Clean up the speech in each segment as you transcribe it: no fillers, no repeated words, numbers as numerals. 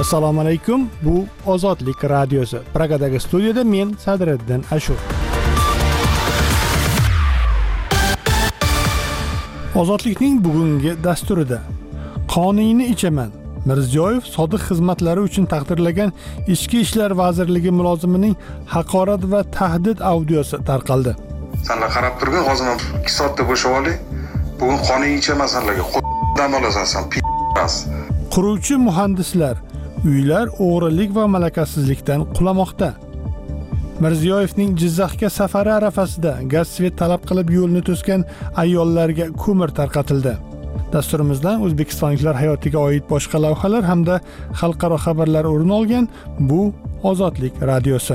Assalomu alaykum. Bu Ozodlik radiosi. Pragadagi studiyada men Sadriddin Ashur. Ozodlikning bugungi dasturida qonunni ichaman. Mirziyoyev sodiq xizmatlari uchun taqdirlagan Ichki ishlar vazirligi mulozimining haqorat va tahdid audiosi tarqaldi. Senlar qarab turgin, hozir 2 soatda bo'shab oling. Bugun qonunni ichaman senlarga. Qo'ldan olasan sen, p***as. Quruvchi muhandislar uylar o'g'rilik va malakasizlikdan qulamoqda. Mirziyoyevning Jizzaxga safari arafasida gaz svet talab qilib yo'lni to'sgan ayollarga ko'mir tarqatildi. Dasturimizdan o'zbekistonliklar hayotiga oid boshqa lavhalar hamda xalqaro xabarlar o'rin olgan. Bu Ozodlik radiosi.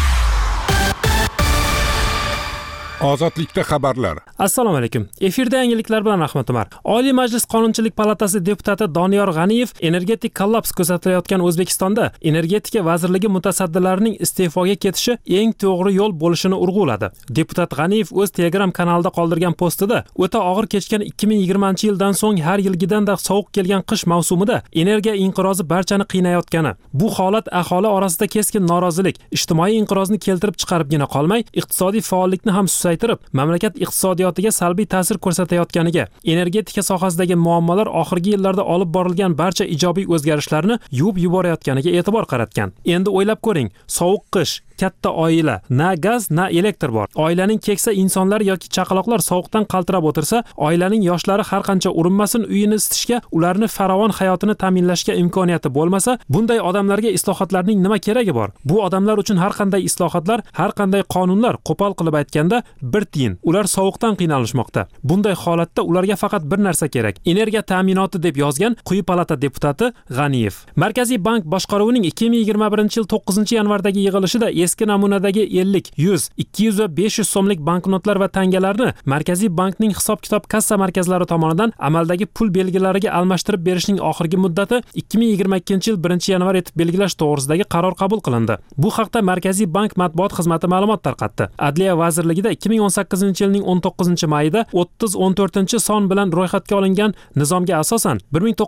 Ozodlikda xabarlar. Assalomu alaykum. Efirda yangiliklar bilan Rahmat Umar. Oliy Majlis Qonunchilik palatasi deputati Doniyor G'aniyev energetik kollaps kuzatilayotgan O'zbekistonda energetika vazirligi mutasaddilarining iste'foga ketishi eng to'g'ri yo'l bo'lishini urg'uladi. Deputat G'aniyev o'z Telegram kanalida qoldirgan postida o'ta og'ir kechgan 2020-yildan so'ng har yilgidanda sovuq kelgan qish mavsumida energiya inqirozi barchani qiynayotgani, bu holat aholi orasida keskin norozilik, ijtimoiy inqirozni keltirib chiqaribgina qolmay, iqtisodiy faollikni ham susaytirib, mamlakat iqtisodiyotiga salbiy ta'sir ko'rsatayotganiga, energetika sohasidagi muammolar oxirgi yillarda olib borilgan barcha ijobiy o'zgarishlarni yuvib yuborayotganiga e'tibor qaratgan. Endi o'ylab ko'ring, sovuq qish, katta oila, na gaz, na elektr bor. Oilaning keksa insonlar yoki chaqaloqlar sovuqdan qaltirab o'tirsa, oilaning yoshlari har qancha urinmasin uyini isitishga, ularni farovon hayotini ta'minlashga imkoniyati bo'lmasa, bunday odamlarga islohotlarning nima keragi bor? Bu odamlar uchun har qanday islohotlar, har qanday qonunlar, qo'pol qilib aytganda, bir tiyin. Ular sovuqdan qiynalishmoqda. Bunday holatda ularga faqat bir narsa kerak: energiya ta'minoti, deb yozgan quyi palata deputati G'aniyev. Markaziy bank boshqaruvining 2021-yil 9-yanvardagi yig'ilishida eski namunadagi 50, 100, 200 va 500 so'mlik banknotlar va tangalarni Markaziy bankning hisob-kitob kassa markazlari tomonidan amaldagi pul belgilariga almashtirib berishning oxirgi muddati 2022-yil 1-yanvar etib belgilash to'g'risidagi qaror qabul qilindi. Bu haqda Markaziy bank matbuot xizmati ma'lumot tarqatdi. Adliya vazirligida 2018-yilning 19-mayida 30-14-son bilan ro'yxatga olingan nizomga asosan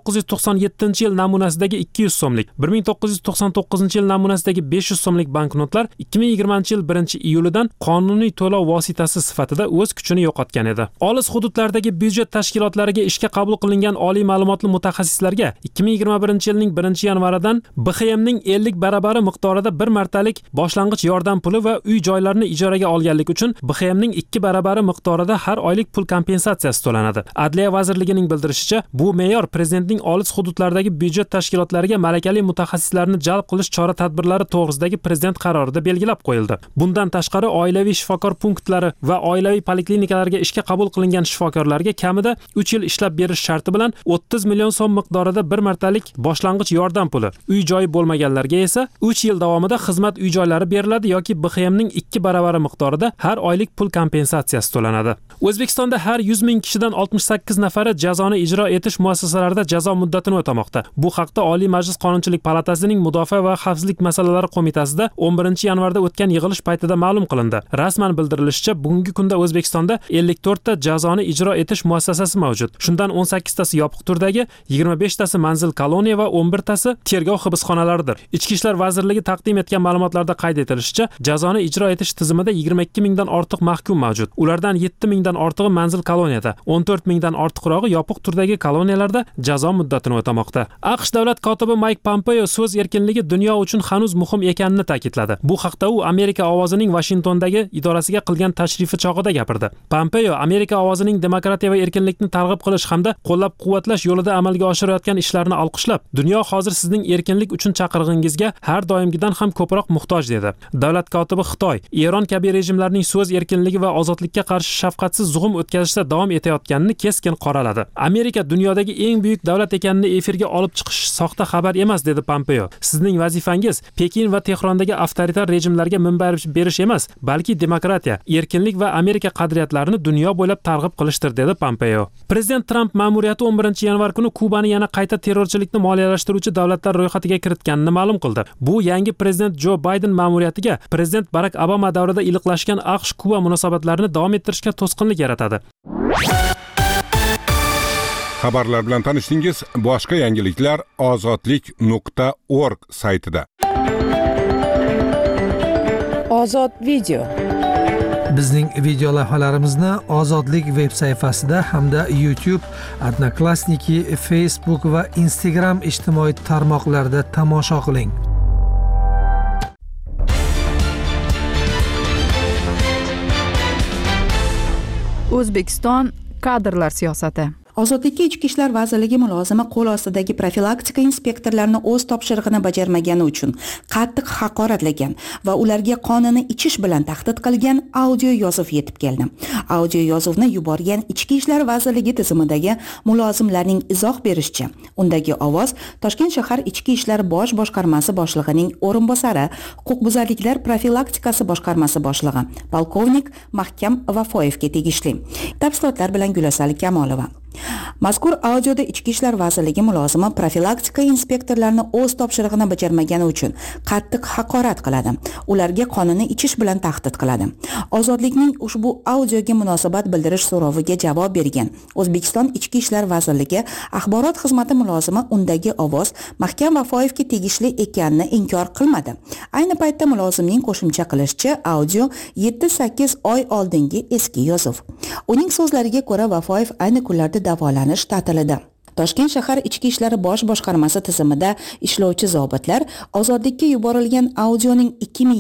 1997-yil namunasidagi 200 so'mlik, 1999-yil namunasidagi 500 so'mlik banknotlar 2020-yil 1-iyulidan qonuniy to'lov vositasi sifatida o'z kuchini yo'qotgan edi. Olis hududlardagi byudjet tashkilotlariga ishga qabul qilingan oliy ma'lumotli mutaxassislarga 2021-yilning 1-yanvaridan BXMning 50 barabari miqdorida bir martalik boshlang'ich yordam puli va uy-joylarni ijaraga olganlik uchun BXMning 2 barabari miqdorida har oylik pul kompensatsiyasi to'lanadi. Adliya vazirligining bildirishicha, bu me'yor prezidentning olis hududlardagi byudjet tashkilotlariga malakali mutaxassislarni jalb qilish chora-tadbirlari to'g'risidagi prezident qarorida belgilab qo'yildi. Bundan tashqari oilaviy shifokor punktlari va oilaviy poliklinikalarga ishga qabul qilingan shifokorlarga kamida 3 yil ishlab berish sharti bilan 30 million so'm miqdorida bir martalik boshlang'ich yordam puli, uy-joyi bo'lmaganlarga esa 3 yil davomida xizmat uy-joylari beriladi yoki BXMning 2 baravari miqdorida har oylik pul kompensatsiyasi to'lanadi. O'zbekistonda har 100 ming kishidan 68 nafari jazoni ijro etish muassasalarida jazo muddatini o'tamoqda. Bu haqda Oliy Majlis Qonunchilik palatasining Mudofaa va xavfsizlik masalalari qo'mitasida 11-yanvarda o'tgan yig'ilish paytida ma'lum qilindi. Rasman bildirilishicha, bugungi kunda O'zbekistonda 54 ta jazoni ijro etish muassasasi mavjud. Shundan 18 tasi yopiq turdagi, 25 tasi manzil koloniya va 11 tasi tergov hibsxonalaridir. Ichki ishlar vazirligi taqdim etgan ma'lumotlarda qayd etilishicha, jazoni ijro etish tizimida 22 mingdan ortiq mahkum mavjud. Ulardan 7 mingdan ortig'i manzil koloniyada, 14 mingdan ortiqrog'i yopiq turdagi koloniyalarda jazo muddatini o'tamoqda. AQSh davlat kotibi Mike Pompeo so'z erkinligi dunyo uchun hanuz muhim ekanini ta'kidladi. Bu haqda u Amerika ovozining Washingtondagi idorasiga qilgan tashrifi chog'ida gapirdi. Pompeo Amerika ovozining demokratiya va erkinlikni targ'ib qilish hamda qo'llab-quvvatlash yo'lida amalga oshirayotgan ishlarni olqishlab, dunyo hozir sizning erkinlik uchun chaqirig'ingizga har doimgidan ham ko'proq muhtoj dedi. Davlat kotibi Xitoy, Eron kabi rejimlarning so'z erkinligi va ozodlikka qarshi shafqatsiz zug'um o'tkazishda davom etayotganini keskin qoraladi. Amerika dunyodagi eng buyuk davlat ekanini efirga olib chiqish soxta xabar emas dedi Pompeo. Sizning vazifangiz Pekin va Tehrondagi avtoritar rejimlarga minbar berish emas, balki demokratiya, erkinlik va Amerika qadriyatlarini dunyo bo'ylab targ'ib qilishdir dedi Pompeo. Prezident Trump ma'muriyati 11-yanvar kuni Kubani yana qayta terrorchilikni moliyalashtiruvchi davlatlar ro'yxatiga kiritganini ma'lum qildi. Bu yangi prezident Jo Bayden ma'muriyatiga prezident Barack Obama davrida iliqlashgan AQSh-Kuba munosabatlarini davom ettirishga to'sqinlik yaratadi. Xabarlar bilan tanishdingiz. Boshqa yangiliklar ozodlik.org saytida. Ozod video. Bizning video lavhalarimizni Ozodlik veb sayfasida hamda YouTube, Odnoklassniki, Facebook va Instagram ijtimoiy tarmoqlarida tomosha qiling. O'zbekiston kadrlar siyosati. Ozodlikka Ichki ishlar vazirligi mulozimi qo'l ostidagi profilaktika inspektorlarini o'z topshirig'ini bajarmagani uchun qattiq haqoratlagan va ularga qonini ichish bilan tahdid qilgan audio yozuv yetib keldi. Audio yozuvni yuborgan Ichki ishlar vazirligi tizimidagi mulozimlarning izoh berishicha, undagi ovoz Toshkent shahar Ichki ishlar bosh boshqarmasi boshlig'ining o'rinbosari, huquqbuzarliklar profilaktikasi boshqarmasi boshlig'i polkovnik Mahkam Vafoyevga tegishli. Tafsilotlar bilan Gulasal Kamolova. Mazkur audioda Ichki ishlar vazirligi mulozimi profilaktika inspektorlarini o'z topshirig'ini bajarmagani uchun qattiq haqorat qiladi. Ularga qonini ichish bilan tahdid qiladi. Ozodlikning ushbu audioga munosabat bildirish so'roviga javob bergan O'zbekiston Ichki ishlar vazirligi axborot xizmati mulozimi undagi ovoz Mahkam Vafoyevga tegishli ekanini inkor qilmadi. Ayni paytda mulozimning qo'shimcha qilishicha, audio 7-8 oy oldingi eski yozuv. Uning so'zlariga ko'ra, Vafoyev ayni kunlarda davolanish ta'tilida. Toshkent shahar Ichki ishlar bosh boshqarmasi tizimida ishlovchi zobitlar ozodlikka yuborilgan audioning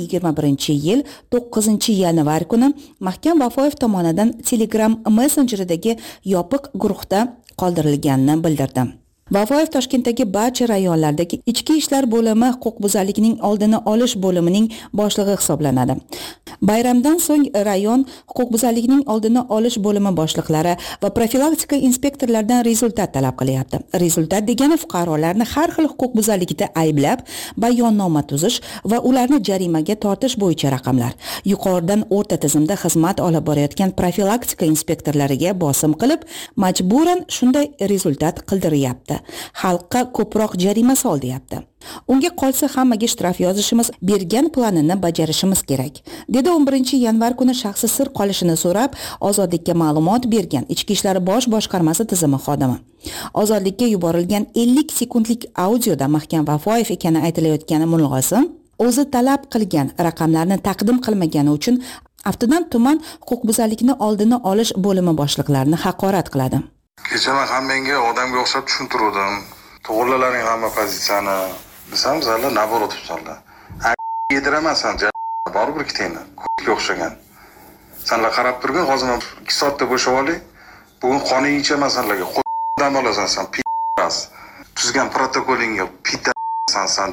2021-yil 9-yanvar kuni Mahkam Vafoyev tomonidan Telegram messenjeridagi yopiq guruhda qoldirilganini bildirdi. Vafoyev Toshkentdagi barcha rayonlardagi Ichki ishlar bo'limi huquqbuzarlikning oldini olish bo'limining boshlig'i hisoblanadi. Bayramdan so'ng rayon huquqbuzarlikning oldini olish bo'limi boshliqlari va profilaktika inspektorlaridan rezultat talab qilyapti. Rezultat degani fuqarolarni har xil huquqbuzarlikda ayblab, bayonnoma tuzish va ularni jarimaga tortish bo'yicha raqamlar. Yuqoridan o'rta tizimda xizmat olib borayotgan profilaktika inspektorlariga bosim qilib, majburan shunday rezultat qildiryapti. Xalqqa ko'proq jarima sol deyapti. Unga qolsa hammaga shtraf yozishimiz, bergan planini bajarishimiz kerak, dedi 11-yanvar kuni shaxsi sir qolishini so'rab Ozodlikka ma'lumot bergan Ichki ishlar bosh boshqarmasi tizimi xodimi. Ozodlikka yuborilgan 50 sekundlik audioda Mahkam Vafoyev ekani aytilayotgani mulozim o'zi talab qilgan raqamlarni taqdim qilmagani uchun aftidan tuman huquqbuzarlikni oldini olish bo'limi boshliqlarini haqorat qiladi. Kecha men hammangga odamga o'xshab tushuntirdim. To'g'rilaring hamma pozitsiyani desam, sizlar naborot tutsanlar. Yediramansan, baribir ikkitangni ko'kka o'xshagan. Senlar qarab turgin, hozir 2 soatda bo'shab oling. Bugun qoning ichaman senlarga. Dam olasan sen, p***as. Tuzgan protokolingga p***san sen.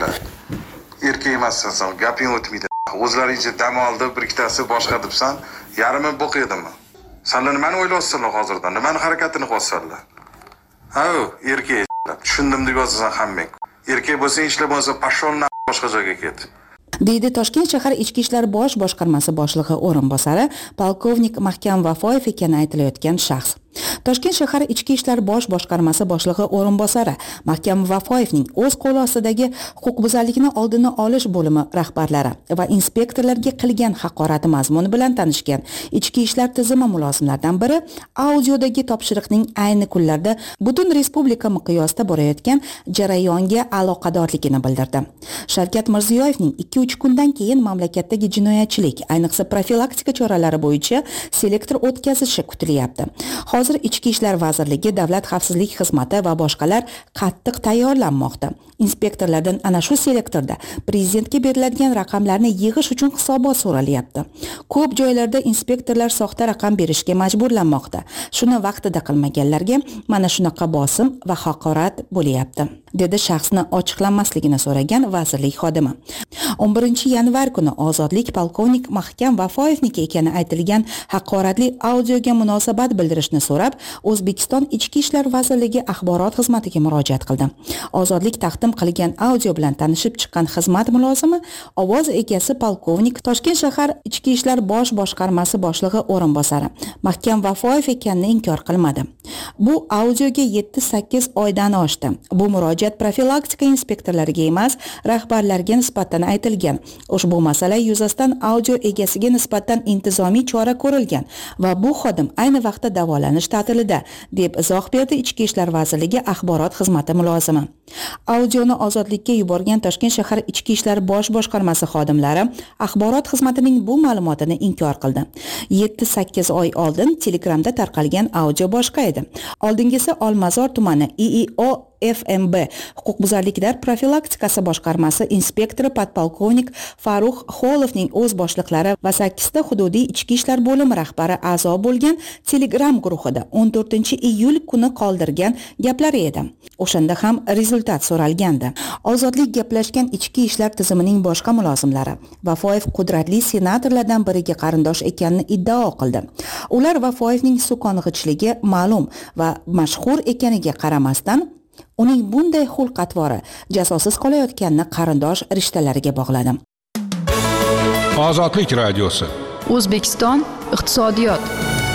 Erkak emassan sen, gaping o'tmaydi. O'zlaringcha dam oldi, bir ikkitasi boshqa debsan, yarimi bo'q edimmi? Senlar nimani o'ylayapsizlar hozirdan? Nimani harakatini qilyapsizlar? Ha, erkak tushundim deb yozasan hammang. Erkak bo'lsang ishlar bo'lsa, pashon boshqa joyga ket. deydi Toshkent shahar Ichki ishlar bosh boshqarmasi boshlig'i o'rinbosari polkovnik Mahkam Vafoyev ekani aytilayotgan shaxs. Toshkent shahar Ichki ishlar bosh boshqarmasi boshlig'i o'rinbosari Mahkam Vafoyevning o'z qo'l ostidagi huquqbuzarlikni oldini olish bo'limi rahbarlari va inspektorlarga qilgan haqorati mazmuni bilan tanishgan Ichki ishlar tizimi mulozimlaridan biri audiodagi topshiriqning ayni kunlarda butun respublika miqyosida borayotgan jarayonga aloqadorligini bildirdi. Shavkat Mirziyoyevning 2-3 kundan keyin mamlakatdagi jinoyatchilik, ayniqsa profilaktika choralari bo'yicha selektor o'tkazishi kutilyapti. Hozir Ichki ishlar vazirligi, Davlat xavfsizlik xizmati va boshqalar qattiq tayyorlanmoqda. Inspektorlardan ana shu selektorda prezidentga beriladigan raqamlarni yig'ish uchun hisobot so'ralyapti. Ko'p joylarda inspektorlar soxta raqam berishga majburlanmoqda. Shuni vaqtida qilmaganlarga mana shunaqa bosim va haqorat bo'lyapti, dedi shaxsni ochiqlanmasligini so'ragan vazirlik xodimi. 11-yanvar kuni Ozodlik polkovnik Mahkam Vafoyevniki ekani aytilgan haqoratli audioga munosabat bildirishni so'rab, O'zbekiston Ichki ishlar vazirligi axborot xizmatiga murojaat qildi. Ozodlik taqdim qilgan audio bilan tanishib chiqqan xizmat mulozimi ovoz egasi polkovnik Toshkent shahar Ichki ishlar bosh boshqarmasi boshlig'i o'rinbosari Mahkam Vafoyev ekanini inkor qilmadi. Bu audioga 7-8 oydan oshdi. Bu murojaat murojaat profilaktika inspektorlariga emas, rahbarlarga nisbatan aytilgan. Ushbu masala yuzasidan audio egasiga nisbatan intizomiy chora ko'rilgan va bu xodim ayni vaqtda davolanish ta'tilida, deb izoh berdi Ichki ishlar vazirligi axborot xizmati mulozimi. Audioni ozodlikka yuborgan Toshkent shahar Ichki ishlar bosh boshqarmasi xodimlari axborot xizmatining bu ma'lumotini inkor qildi. 7-8 oy oldin Telegramda tarqalgan audio boshqa edi. Oldingisi Olmazor tumani IIO FMB huquqbuzarliklar profilaktikasi boshqarmasi inspektori podpolkovnik Farruh Xolovning o'z boshliqlari va 8 ta hududiy ichki ishlar bo'limi rahbari a'zo bo'lgan Telegram guruhida 14-iyul kuni qoldirgan gaplari edi. O'shanda ham rezultat so'ralgandi. Ozodlik gaplashgan ichki ishlar tizimining boshqa mulozimlari Vafoyev qudratli senatorlardan biriga qarindosh ekanini iddao qildi. Ular Vafoyevning so'kong'ichligi ma'lum va mashhur ekaniga qaramasdan uning bunday xulq-atvori jazosiz qolayotganini qarindosh rishtalariga bog'ladi. Ozodlik radiosi. O'zbekiston iqtisodiyot.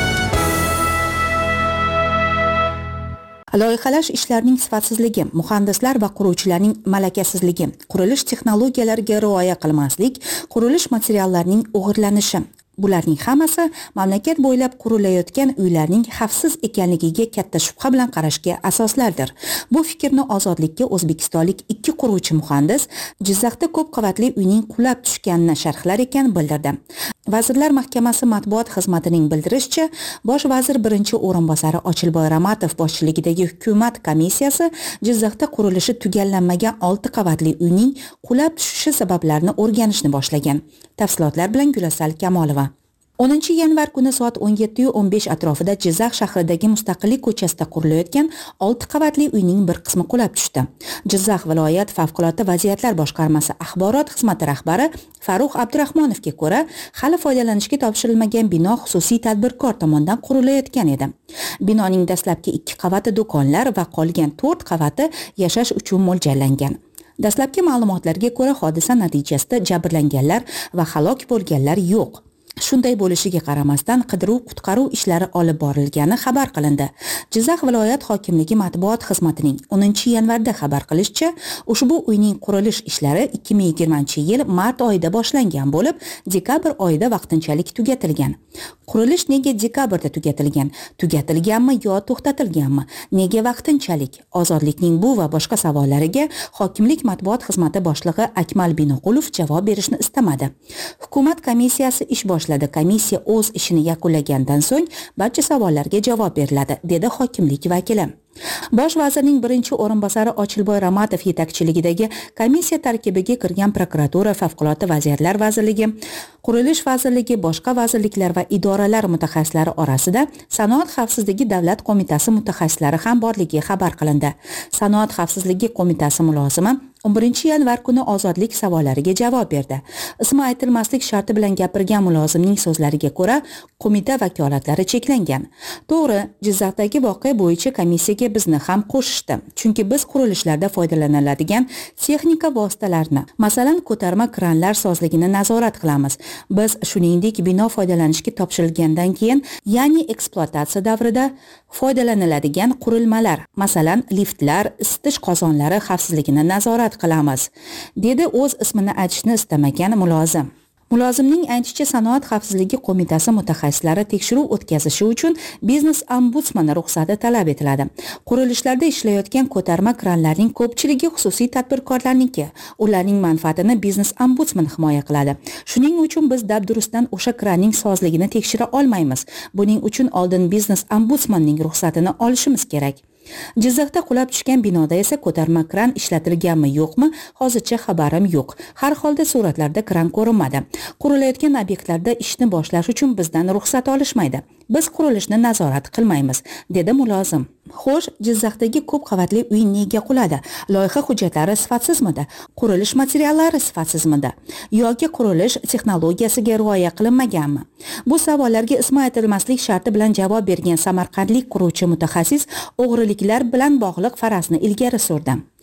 Loyihalash ishlarining sifatsizligi, muhandislar va quruvchilarning malakasizligi, qurilish texnologiyalariga rioya qilmaslik, qurilish materiallarining o'g'irlanishi. Bularning hammasi mamlakat bo'ylab qurilayotgan uylarning xavfsiz ekanligiga katta shubha bilan qarashga asoslardir. Bu fikrni Ozodlikka o'zbekistonlik 2 quruvchi muhandis Jizzaxda ko'p qavatli uyning qulab tushganini sharhlar ekan bildirdi. Vazirlar Mahkamasi matbuot xizmatining bildirishicha, Bosh vazir birinchi o'rinbosari Ochilboy Ramatov boshchiligidagi hukumat komissiyasi Jizzaxda qurilishi tugallanmagan 6 qavatli uyning qulab tushishi sabablarini o'rganishni boshlagan. Tafsilotlar bilan Gulasal Kamolova. 10 yanvar kuni soat 17:15 atrofida Jizzax shahridagi Mustaqillik ko'chasida qurilayotgan 6 qavatli uyning bir qismi qulab tushdi. Jizzax viloyat favqulodda vaziyatlar boshqarmasi axborot xizmati rahbari Farruh Abdurahmonovga ko'ra, hali foydalanishga topshirilmagan bino xususiy tadbirkor tomonidan qurilayotgan edi. Binoning dastlabki 2 qavati do'konlar va qolgan 4 qavati yashash uchun mo'ljallangan. Dastlabki ma'lumotlarga ko'ra, hodisa natijasida jabrlanganlar va halok bo'lganlar yo'q. Shunday bo'lishiga qaramasdan qidiruv-qutqaruv ishlari olib borilgani xabar qilindi. Jizzax viloyat hokimligi matbuot xizmatining 10 yanvarda xabar qilishicha, ushbu uyning qurilish ishlari 2020-yil mart oyida boshlangan bo'lib, dekabr oyida vaqtinchalik tugatilgan. Qurilish nega dekabrda tugatilgan? Tugatilganmi yo to'xtatilganmi? Nega vaqtinchalik? Ozodlikning bu va boshqa savollariga hokimlik matbuot xizmati boshlig'i Akmal Binoqulov javob berishni istamadi. Hukumat komissiyasi ish Komissiya o'z ishini yakunlagandan so'ng barcha savollarga javob beriladi, dedi hokimlik vakili. Bosh vazirning birinchi o'rinbosari Ochilboy Ramatov yetakchiligidagi komissiya tarkibiga kirgan prokuratura, favqulodda vaziyatlar vazirligi, qurilish vazirligi, boshqa vazirliklar va idoralar mutaxassislari orasida Sanoat xavfsizligi davlat qo'mitasi mutaxassislari ham borligi xabar qilindi. Sanoat xavfsizligi qo'mitasi mulozimi 11 yanvar kuni Ozodlik savollariga javob berdi. Ismi aytilmaslik sharti bilan gapirgan mulozimning so'zlariga ko'ra, qo'mita vakolatlari cheklangan. To'g'ri, Jizzaxdagi voqea bo'yicha komissiyaga bizni ham qo'shishdi. Chunki biz qurilishlarda foydalaniladigan texnika vositalarini, masalan, ko'tarma kranlar sozligini nazorat qilamiz. Biz shuningdek bino foydalanishga topshirilgandan keyin, ya'ni ekspluatatsiya davrida foydalaniladigan qurilmalar, masalan, liftlar, isitish qozonlari xavfsizligini nazorat qilamiz, dedi o'z ismini aytishni istamagan mulozim. Mulozimning aytishicha, Sanoat xavfsizligi qo'mitasi mutaxassislari tekshiruv o'tkazishi uchun biznes ombudsmani ruxsati talab etiladi. Qurilishlarda ishlayotgan ko'tarma kranlarning ko'pchiligi xususiy tadbirkorlarniki. Ularning manfaatini biznes ombudsman himoya qiladi. Shuning uchun biz dabdurustdan o'sha kranning sozligini tekshira olmaymiz. Buning uchun oldin biznes ombudsmanning ruxsatini olishimiz kerak. Jizzaxda qulab tushgan binoda esa ko'tarma kran ishlatilganmi yo'qmi, hozircha xabarim yo'q. Har holda suratlarda kran ko'rinmadi. Qurilayotgan obyektlarda ishni boshlash uchun bizdan ruxsat olishmaydi. Biz qurilishni nazorat qilmaymiz, dedi mulozim. Xo'sh, Jizzaxdagi ko'p qavatli uy nega quladi? Loyiha hujjatlari sifatsizmidi? Qurilish materiallari sifatsizmidi? Yoki qurilish texnologiyasiga rioya qilinmaganmi? Bu savollarga ismi aytilmaslik sharti bilan javob bergan samarqandlik quruvchi mutaxassis o'g'riliklar bilan bog'liq farazni ilgari surdi.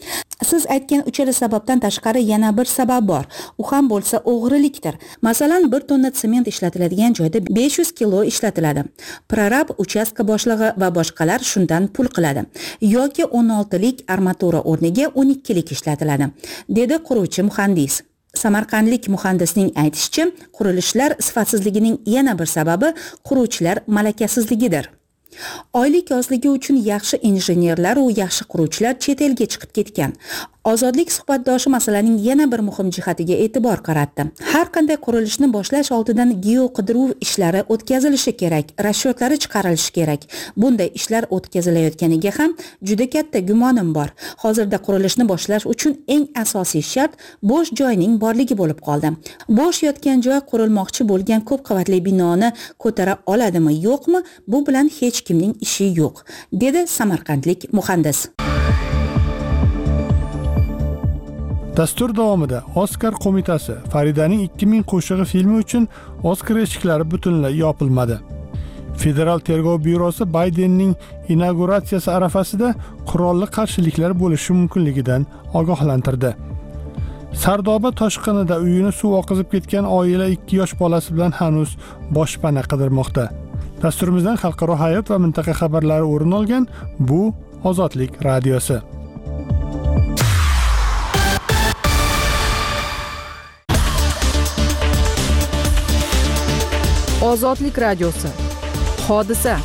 Siz aytgan uchala sababdan tashqari yana bir sabab bor. U ham bo'lsa o'g'rilikdir. Masalan, 1 tonna sement ishlatiladigan joyda 500 kilo ishlatiladi. Prorab, uchastka boshlig'i va boshqalar shundan pul qiladi. Yoki 16 lik armatura o'rniga 12 lik ishlatiladi, dedi quruvchi muhandis. Samarqandlik muhandisning aytishicha, qurilishlar sifatsizligining yana bir sababi quruvchilar malakasizligidir. Oylik ozligi uchun yaxshi injenerlar va yaxshi quruvchilar chet elga chiqib ketgan. Ozodlik suhbatdoshi masalaning yana bir muhim jihatiga e'tibor qaratdi. Har qanday qurilishni boshlash oldidan geoqidiruv ishlari o'tkazilishi kerak, rasyotlari chiqarilishi kerak. Bunday ishlar o'tkazilayotganiga ham juda katta gumonim bor. Hozirda qurilishni boshlash uchun eng asosiy shart bo'sh joyning borligi bo'lib qoldi. Bo'sh yotgan joy qurilmoqchi bo'lgan ko'p qavatli binoni ko'tara oladimi, yo'qmi, bu bilan hech kimning ishi yo'q, dedi samarqandlik muhandis. Dastur davomida Oskar qo'mitasi Faridaning 2000 qo'shig'i filmi uchun Oskar eshiklari butunlay yopilmadi. Federal tergov byurosi Baydenning inauguratsiyasi arafasida qurolli qarshiliklar bo'lishi mumkinligidan ogohlantirdi. Sardoba toshqinida uyini suv oqizib ketgan oila 2 yosh bolasi bilan hanuz boshpana qidirmoqda. Dasturimizdan xalqaro hayot va mintaqa xabarlari o'rin olgan. Bu Ozodlik radiosi. Ozodlik radiosi. Hodisa.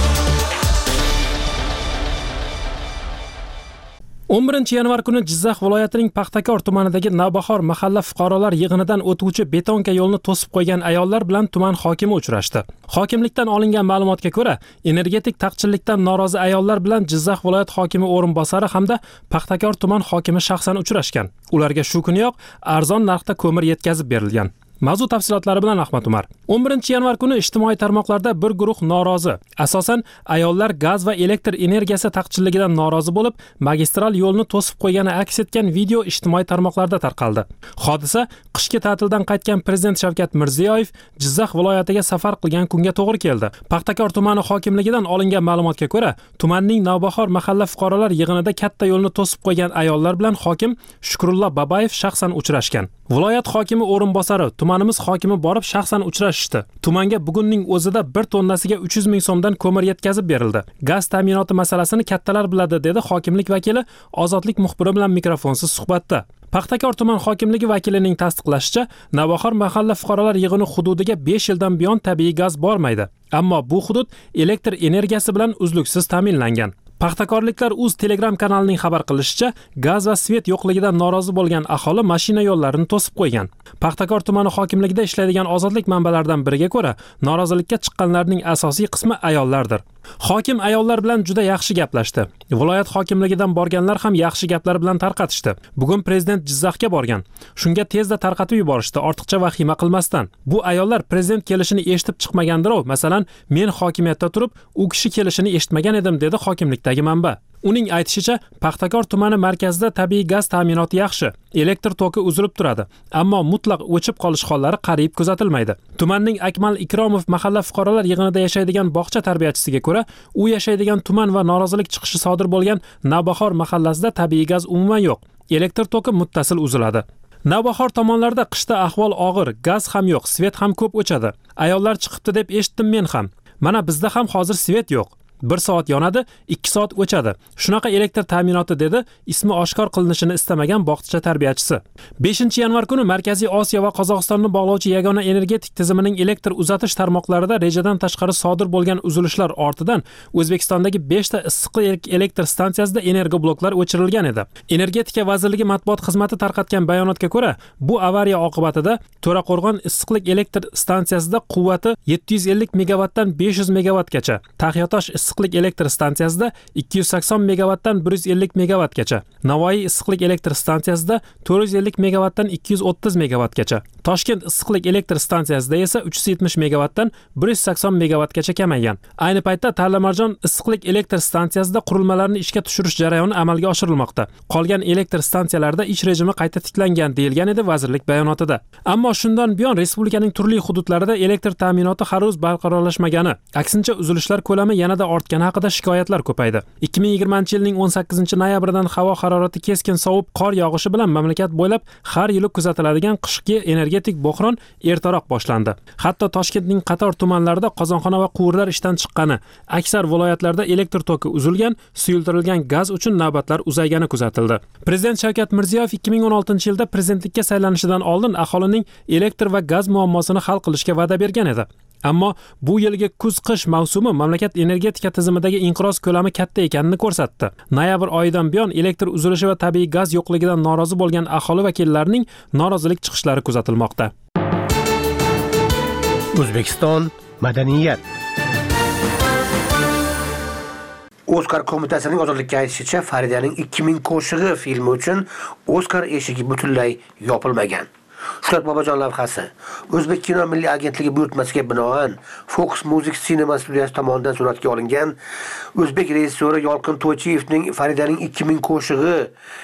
11 yanvar kuni Jizzax viloyatining Paxtakor tumanidagi Navbahor mahalla fuqarolar yig'inidan o'tuvchi betonka yo'lni to'sib qo'ygan ayollar bilan tuman hokimi uchrashdi. Hokimlikdan olingan ma'lumotga ko'ra, energetik taqchillikdan norozi ayollar bilan Jizzax viloyat hokimi o'rinbosari hamda Paxtakor tuman hokimi shaxsan uchrashgan. Ularga shu kuniyoq arzon narxda ko'mir yetkazib berilgan. Mavzu tafsilotlari bilan Ahmad Umar. 11 yanvar kuni ijtimoiy tarmoqlarda bir guruh norozi, asosan ayollar gaz va elektr energiyasi taqchilligidan norozi bo'lib, magistral yo'lni to'sib qo'ygani aks etgan video ijtimoiy tarmoqlarda tarqaldi. Hodisa qishki ta'tildan qaytgan prezident Shavkat Mirziyoyev Jizzax viloyatiga safar qilgan kunga to'g'ri keldi. Paxtakor tumani hokimligidan olingan ma'lumotga ko'ra, tumanning Navbahor mahalla fuqarolar yig'inida katta yo'lni to'sib qo'ygan ayollar bilan hokim Shukrullo Babayev shaxsan uchrashgan. Viloyat hokimi o'rinbosari tumanimiz hokimi borib shaxsan uchrashishdi. Tumanga bugunning o'zida 1 tonnasiga 300 ming so'mdan ko'mir yetkazib berildi. Gaz ta'minoti masalasini kattalar biladi, dedi hokimlik vakili Ozodlik muxbiri bilan mikrofonsiz suhbatda. Paxtakor tuman hokimligi vakilining tasdiqlashicha, Navbahor mahalla fuqarolar yig'ini hududiga 5 yildan buyon tabiiy gaz bormaydi. Ammo bu hudud elektr energiyasi bilan uzluksiz ta'minlangan. Paxtakorliklar Uz Telegram kanalining xabar qilishicha, gaz va svet yo'qligidan norozi bo'lgan aholi mashina yo'llarini to'sib qo'ygan. Paxtakor tumani hokimligida ishlaydigan ozodlik manbalaridan biriga ko'ra, norozilikka chiqqanlarning asosiy qismi ayollardir. Hokim ayollar bilan juda yaxshi gaplashdi. Viloyat hokimligidan borganlar ham yaxshi gaplar bilan tarqatishdi. Bugun prezident Jizzaxga borgan. Shunga tezda tarqatib yuborishdi, ortiqcha vahima qilmasdan. Bu ayollar prezident kelishini eshitib chiqmagandir-ku. Masalan, men hokimiyatda turib, u kishi kelishini eshitmagan edim, dedi hokimlikdagi manba. Uning aytishicha, Paxtakor tumani markazida tabiiy gaz ta'minoti yaxshi, elektr toki uzilib turadi, ammo mutlaq o'chib qolish hollari qariyb kuzatilmaydi. Tumanning Akmal Ikromov mahalla fuqarolar yig'inida yashaydigan bog'cha tarbiyachisiga ko'ra, u yashaydigan tuman va norozilik chiqishi sodir bo'lgan Navbahor mahallasida tabiiy gaz umuman yo'q. Elektr toki muttasil uziladi. Navbahor tomonlarda qishda ahvol og'ir, gaz ham yo'q, svet ham ko'p o'chadi. Ayollar chiqibdi deb eshitdim men ham. Mana bizda ham hozir svet yo'q. 1 soat yonadi, 2 soat o'chadi. Shunaqa elektr ta'minoti, dedi ismi oshkor qilinishini istamagan bog'cha tarbiyachisi. 5 yanvar kuni Markaziy Osiyo va Qozog'istonni bog'lovchi yagona energetik tizimining elektr uzatish tarmoqlarida rejadan tashqari sodir bo'lgan uzilishlar ortidan O'zbekistondagi 5 ta issiqlik elektr stansiyasida energobloklar o'chirilgan edi. Energetika vazirligi matbuot xizmati tarqatgan bayonotga ko'ra, bu avariya oqibatida To'raqo'rg'on issiqlik elektr stansiyasida quvvati 750 megawattdan 500 megawattgacha, Taxyatosh issiqlik elektr stansiyasida 280 megawattdan 150 megawattgacha, Navoiy issiqlik elektr stansiyasida 450 megawattdan 230 megawattgacha, Toshkent issiqlik elektr stansiyasida esa 370 megawattdan 180 megawattgacha kamaygan. Ayni paytda Tarlamarjon issiqlik elektr stansiyasida qurilmalarni ishga tushirish jarayoni amalga oshirilmoqda. Qolgan elektr stansiyalarda ish rejimi qayta tiklangan, deyilgan edi vazirlik bayonotida. Ammo shundan buyon respublikaning turli hududlarida elektr ta'minoti har o'z barqarorlashmagani, aksincha uzilishlar ko'lami yanada ortgani haqida shikoyatlar ko'paydi. 2020-yilning 18-noyabridan havo harorati keskin sovib, qor yog'ishi bilan mamlakat bo'ylab har yili kuzatiladigan qishki energetik bo'hron ertaroq boshlandi. Hatto Toshkentning qator tumanlarida qozonxona va quvurlar ishdan chiqqani, aksar viloyatlarda elektr toki uzilgan, suyultirilgan gaz uchun navbatlar uzaygani kuzatildi. Prezident Shavkat Mirziyoyev 2016-yilda prezidentlikka saylanishidan oldin aholining elektr va gaz muammosini hal qilishga va'da bergan edi. Ammo bu yilgi kuz-qish mavsumi mamlakat energetika tizimidagi inqiroz ko'lami katta ekanini ko'rsatdi. Noyabr oyidan buyon elektr uzilishi va tabiiy gaz yo'qligidan norozi bo'lgan aholi vakillarining norozilik chiqishlari kuzatilmoqda. O'zbekiston madaniyat. Oskar qo'mitasining ozodlikka aytishicha, Faridaning 2000 qo'shig'i filmi uchun Oskar eshigi butunlay yopilmagan. Shuhrat Bobojon lavhasi. O'zbek kino milliy agentligi buyurtmasiga binoan Fox Music Cinema studiyasi tomonidan suratga olingan o'zbek rejissyori Yolqin To'ychiyevning Faridaning 2000 qo'shig'i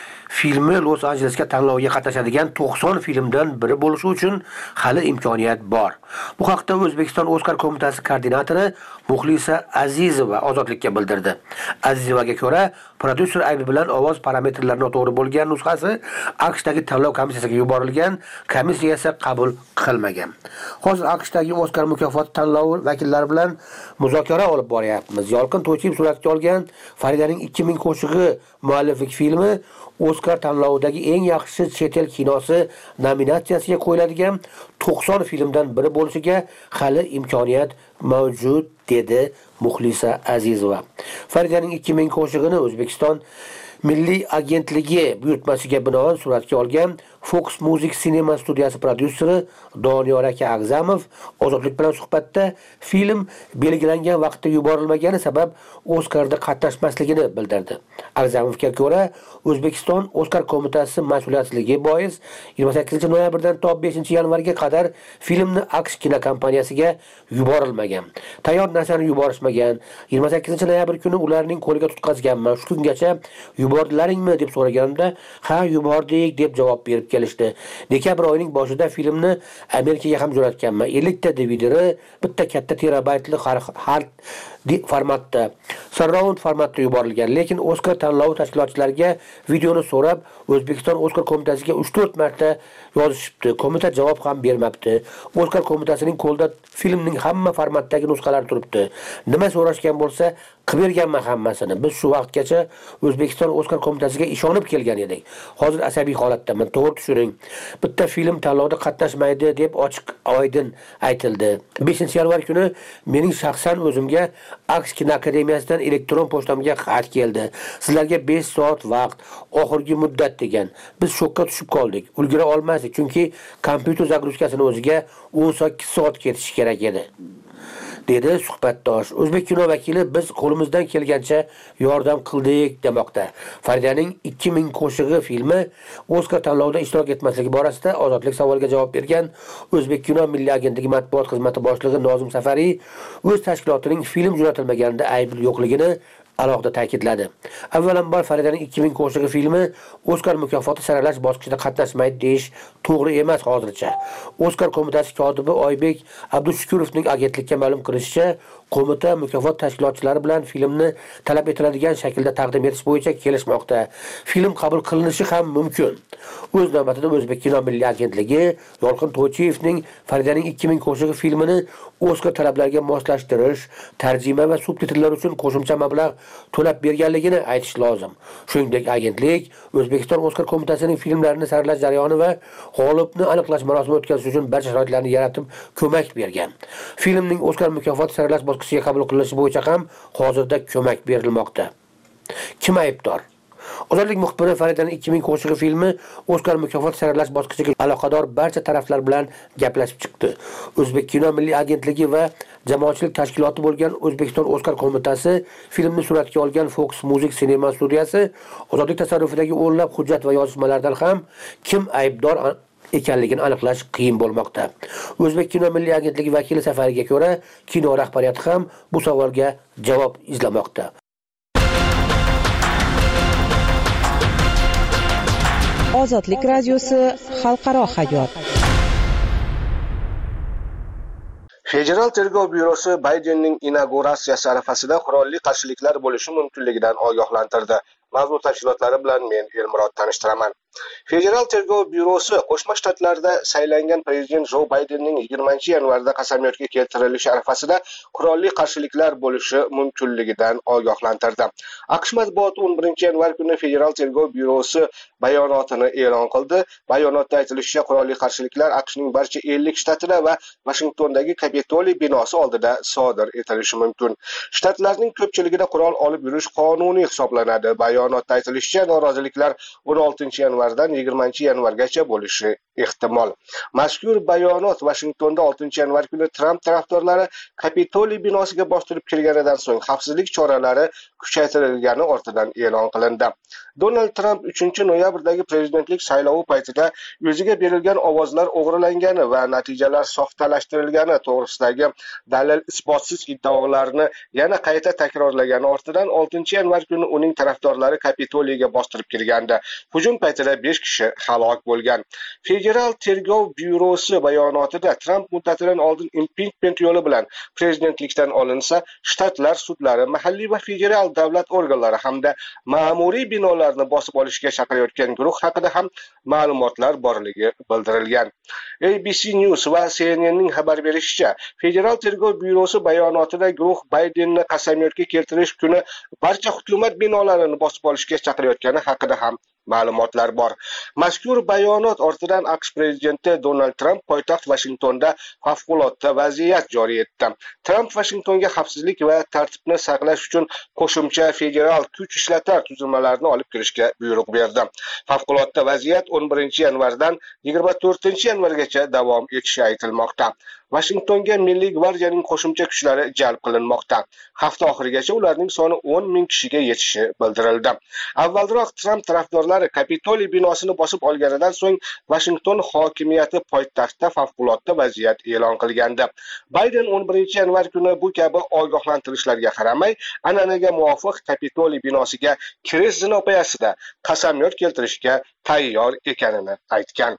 filmi Los Anjelesga tanlovga qatnashadigan 90 filmdan biri bo'lishi uchun hali imkoniyat bor. Bu haqda O'zbekiston Oskar qo'mitasi koordinatori Muxlisa Azizova Ozodlikka bildirdi. Azizovaga ko'ra, prodyuser aybi bilan ovoz parametrlari noto'g'ri bo'lgan nusxasi AQShdagi tanlov komissiyasiga yuborilgan, komissiya esa qabul qilmagan. Hozir AQShdagi Oskar mukofoti tanlovi vakillari bilan muzokara olib boryapmiz. Yolqin To'ychiyev suratga olgan Faridaning 2000 qo'shig'i mualliflik filmi Oskar tanlovidagi eng yaxshi chet el kinosi nominatsiyasiga qo'yiladigan 90 filmdan biri bo'lishiga hali imkoniyat mavjud, dedi Muxlisa Azizova. Faridaning 2000 qo'shig'ini O'zbekiston Milliy agentligi buyurtmasiga binoan suratga olgan Fox Music Cinema studiyasi prodyuseri Doniyor aka Agzamov Ozodlik bilan suhbatda film belgilangan vaqtda yuborilmagani sabab Oskarda qatnashmasligini bildirdi. Agzamovga ko'ra, O'zbekiston Oskar qo'mitasi mas'uliyatsizligi bois 28-noyabrdan to 5-yanvarga qadar filmni AQSh kinokompaniyasiga yuborilmagan. Tayyor narsani yuborishmagan. 28-noyabr kuni ularning qo'liga tutqazganman. Shu kungacha yubordilaringmi deb so'raganimda, "Ha, yubordik" deb javob berib kelishdi. Dekabr oyining boshida filmni Amerikaga ham jo'natganman. 50 ta DVD-ni bitta katta terabaytli hard formatda, surround formatda yuborilgan. Lekin Oskar tanlovi tashkilotchilariga videoni so'rab, O'zbekiston Oskar qo'mitasiga 3-4 marta yozishibdi. Qo'mita javob ham bermabdi. Oskar qo'mitasining qo'lida filmning hamma formatdagi nusxalari turibdi. Nima so'rashgan bo'lsa, qilib berganman hammasini. Biz shu vaqtgacha O'zbekiston Oskar qo'mitasiga ishonib kelgan edik. Hozir asabiy holatdaman. To'g'ri tushuning. Bitta film tanlovda qatnashmaydi deb ochiq oydin aytildi. 5-yanvar kuni mening shaxsan o'zimga AQSh kino akademiyasidan elektron pochtamga xat keldi. Sizlarga 5 soat vaqt, oxirgi muddat degan. Biz shokka tushib qoldik. Ulgura olmasdik, chunki kompyuter zagruskasini o'ziga 18 soat ketishi kerak edi, dedi suhbatdosh. O'zbek kino vakili biz qo'limizdan kelgancha yordam qildik demoqda. Faridaning 2000 qo'shig'i filmi Oskar tanlovida ishtirok etmasligi borasida Ozodlik savoliga javob bergan O'zbek kino milliy agentligi matbuot xizmati boshlig'i Nozim Safariy o'z tashkilotining film jo'natilmaganda aybi yo'qligini alohida ta'kidladi. Avvalambor Faridaning 2000 qo'shig'i filmi Oskar mukofoti saralash bosqichida qatnashmaydi deyish to'g'ri emas hozircha. Oskar qo'mitasi kotibi Oybek Abdushukurovning agentlikka ma'lum qilishicha, qo'mita mukofot tashkilotchilari bilan filmni talab etiladigan shaklda taqdim etish bo'yicha kelishmoqda. Film qabul qilinishi ham mumkin. O'z navbatida O'zbek kino milliy agentligi Yolqin To'ychiyevning Faridaning 2000 qo'shig'i filmini Oskar talablariga moslashtirish, tarjima va subtitrlar uchun qo'shimcha mablag' to'lab berganligini aytish lozim. Shuningdek, agentlik O'zbekiston Oskar qo'mitasining filmlarini saralash jarayoni va g'olibni aniqlash marosimi o'tkazish uchun barcha sharoitlarni yaratib ko'mak bergan. Filmning Oskar mukofoti saralash bosqichiga qabul qilinishi bo'yicha ham hozirda ko'mak berilmoqda. Kim aybdor? Ozodlik muxbiri Faridaning 2000 qo'shig'i filmi Oskar mukofoti saralash bosqichiga aloqador barcha taraflar bilan gaplashib chiqdi. O'zbek kino milliy agentligi va jamoatchilik tashkiloti bo'lgan O'zbekiston Oskar qo'mitasi filmni suratga olgan Fox Music Cinema studiyasi ozodlik tasarrufidagi o'nlab hujjat va yozishmalardan ham kim aybdor ekanligini aniqlash qiyin bo'lmoqda. O'zbek kino milliy agentligi vakili Safariga ko'ra, kino rahbariyati ham bu savolga javob izlamoqda. Ozodlik radiosi xalqaro hayot. Federal tergov byurosi Baydenning inauguratsiyasi arafasida qurolli qarshiliklar bo'lishi mumkinligidan ogohlantirdi. Mazmun tafsilotlari bilan men Elmurod tanishtiraman. Federal tergov byurosi Qo'shma Shtatlarda saylangan prezident Jo Baydenning 20-yanvarda qasamyodga keltirilishi arafasida qurolli qarshiliklar bo'lishi mumkinligidan ogohlantirdi. AQSh matbuoti 11-yanvar kuni Federal tergov byurosi bayonotini e'lon qildi. Bayonotda aytilishicha, qurolli qarshiliklar AQShning barcha 50 shtatida va Washingtondagi Kapitoliy binosi oldida sodir etilishi mumkin. Shtatlarning ko'pchiligida qurol olib yurish qonuniy hisoblanadi. Bayonotda aytilishicha, noroziliklar 16-yanvardan 20-yanvargacha bo'lishi ehtimol. Mazkur bayonot Washingtonda 6-yanvar kuni Trump tarafdorlari Kapitoliy binosiga bostirib kirganidan so'ng xavfsizlik choralari kuchaytirilgani ortidan e'lon qilindi. Donald Trump 3-noyabrdagi prezidentlik saylovi paytida o'ziga berilgan ovozlar o'g'irlangani va natijalar soxtalashtirilgani to'g'risidagi dalil isbotsiz iddaolarni yana qayta takrorlagani ortidan 6-yanvar kuni uning tarafdorlari Kapitoliyga bostirib kirgandi. Hujum paytida 5 kishi halok bo'lgan. Federal tergov byurosi bayonotida Trump muddatidan oldin impichment yo'li bilan prezidentlikdan olinsa, shtatlar sudlari, mahalliy va federal davlat organlari hamda ma'muriy binolarni bosib olishga chaqirayotgan guruh haqida ham ma'lumotlar borligi bildirilgan. ABC News va CNNning xabar berishicha, Federal tergov byurosi bayonotida guruh Baydenni qasamyodga keltirish kuni barcha hukumat binolarini bosib olishga chaqirayotgani haqida ham ma'lumotlar bor. Mazkur bayonot ortidan AQSh prezidenti Donald Trump poytaxt Washingtonda favqulodda vaziyat joriy etdi. Trump Washingtonga xavfsizlik va tartibni saqlash uchun qo'shimcha federal kuch ishlatar tuzilmalarini olib kirishga buyruq berdi. Favqulodda vaziyat 11-yanvardan 24-yanvargacha davom etishi aytilmoqda. Washingtonga Milliy gvardiyaning qo'shimcha kuchlari jalb qilinmoqda. Hafta oxirigacha ularning soni 10 ming kishiga yetishi bildirildi. Avvalroq Trump tarafdorlari Kapitoliy binosini bosib olganidan so'ng Washington hokimiyati poytaxtda favqulodda vaziyat e'lon qilgandi. Bayden 11-yanvar kuni bu kabi ogohlantirishlarga qaramay, an'anaga muvofiq Kapitoliy binosiga kirish zinopoyasida qasamyod keltirishga tayyor ekanini aytgan.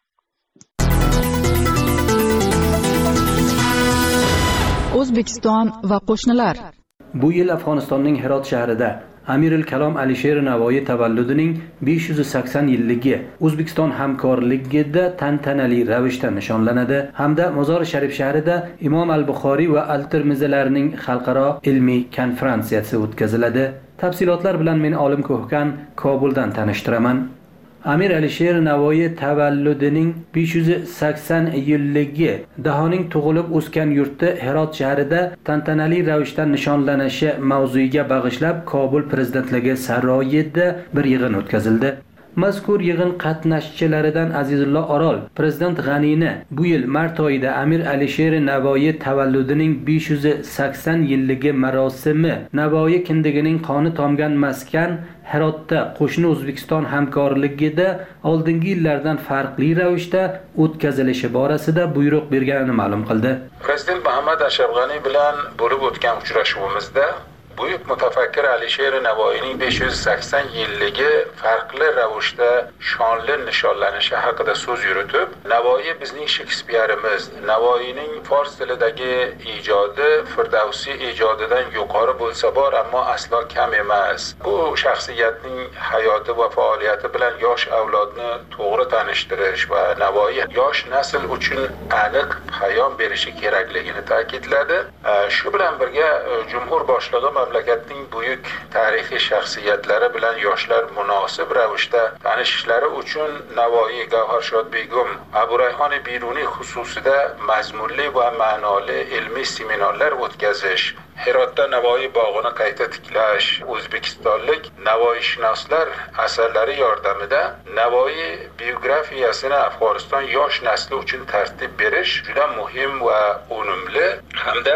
O'zbekiston va qo'shnilar. Bu yil Afg'onistonning Herot shahrida Amirul Kalom Alisher Navoiy tavalludining 580 yilligi O'zbekiston hamkorligida tantanali ravishda nishonlanadi hamda Mozori Sharif shahrida Imom al-Buxoriy va al-Tirmizilarining xalqaro ilmiy konferensiyasi o'tkaziladi. Tafsilotlar bilan men Olim Ko'hkan Kobuldan tanishtiraman. Amir Alisher Navoiy tavalludining 580 yilligi Dahoning tug'ilib o'sgan yurti Herot shahrida tantanali ravishda nishonlanishi mavzuiga bag'ishlab Kobul prezidentligi saroyida bir yig'in o'tkazildi. Mazkur yig'in qatnashchilaridan Azizullo Orol prezident G'aniyni bu yil mart oyida Amir Alisher Navoiy tavalludining 580 yilligi marosimi Navoiy kindigining qoni tomgan maskan Herotda qo'shni O'zbekiston hamkorligida oldingi yillardan farqli ravishda o'tkazilishi borasida buyruq berganini ma'lum qildi. Prezident Muhammad Ashraf G'aniy bilan bo'lib o'tgan uchrashuvimizda buyuk mutafakkir Alisher Navoiyning 580 yilligi farqli ravishda shonli nishonlanishi haqida so'z yuritib, Navoiy bizning Shekspirimiz, Navoiyning fors tilidagi ijodi Firdavsiy ijodidan yuqori bo'lsa bor, ammo aslo kam emas. Bu shaxsiyatning hayoti va faoliyati bilan yosh avlodni to'g'ri tanishtirish va Navoiy yosh nasl uchun aniq hayot berishi kerakligini ta'kidladi. Shu bilan birga Jumhur boshlig'i mamlakatning buyuk tarixiy shaxsiyatlari bilan yoshlar munosib ravishda tanishishlari uchun Navoiy, Gavharshod Begum, Abu Rayhon Biruniy xususida mazmunli va ma'noli ilmiy seminarlar o'tkazish, Herotda Navoiy bog'ini qayta tiklash, o'zbekistonlik navoiyshunoslar asarlari yordamida Navoiy biografiyasini Afg'oniston yosh nasli uchun tartib berish juda muhim va unumli hamda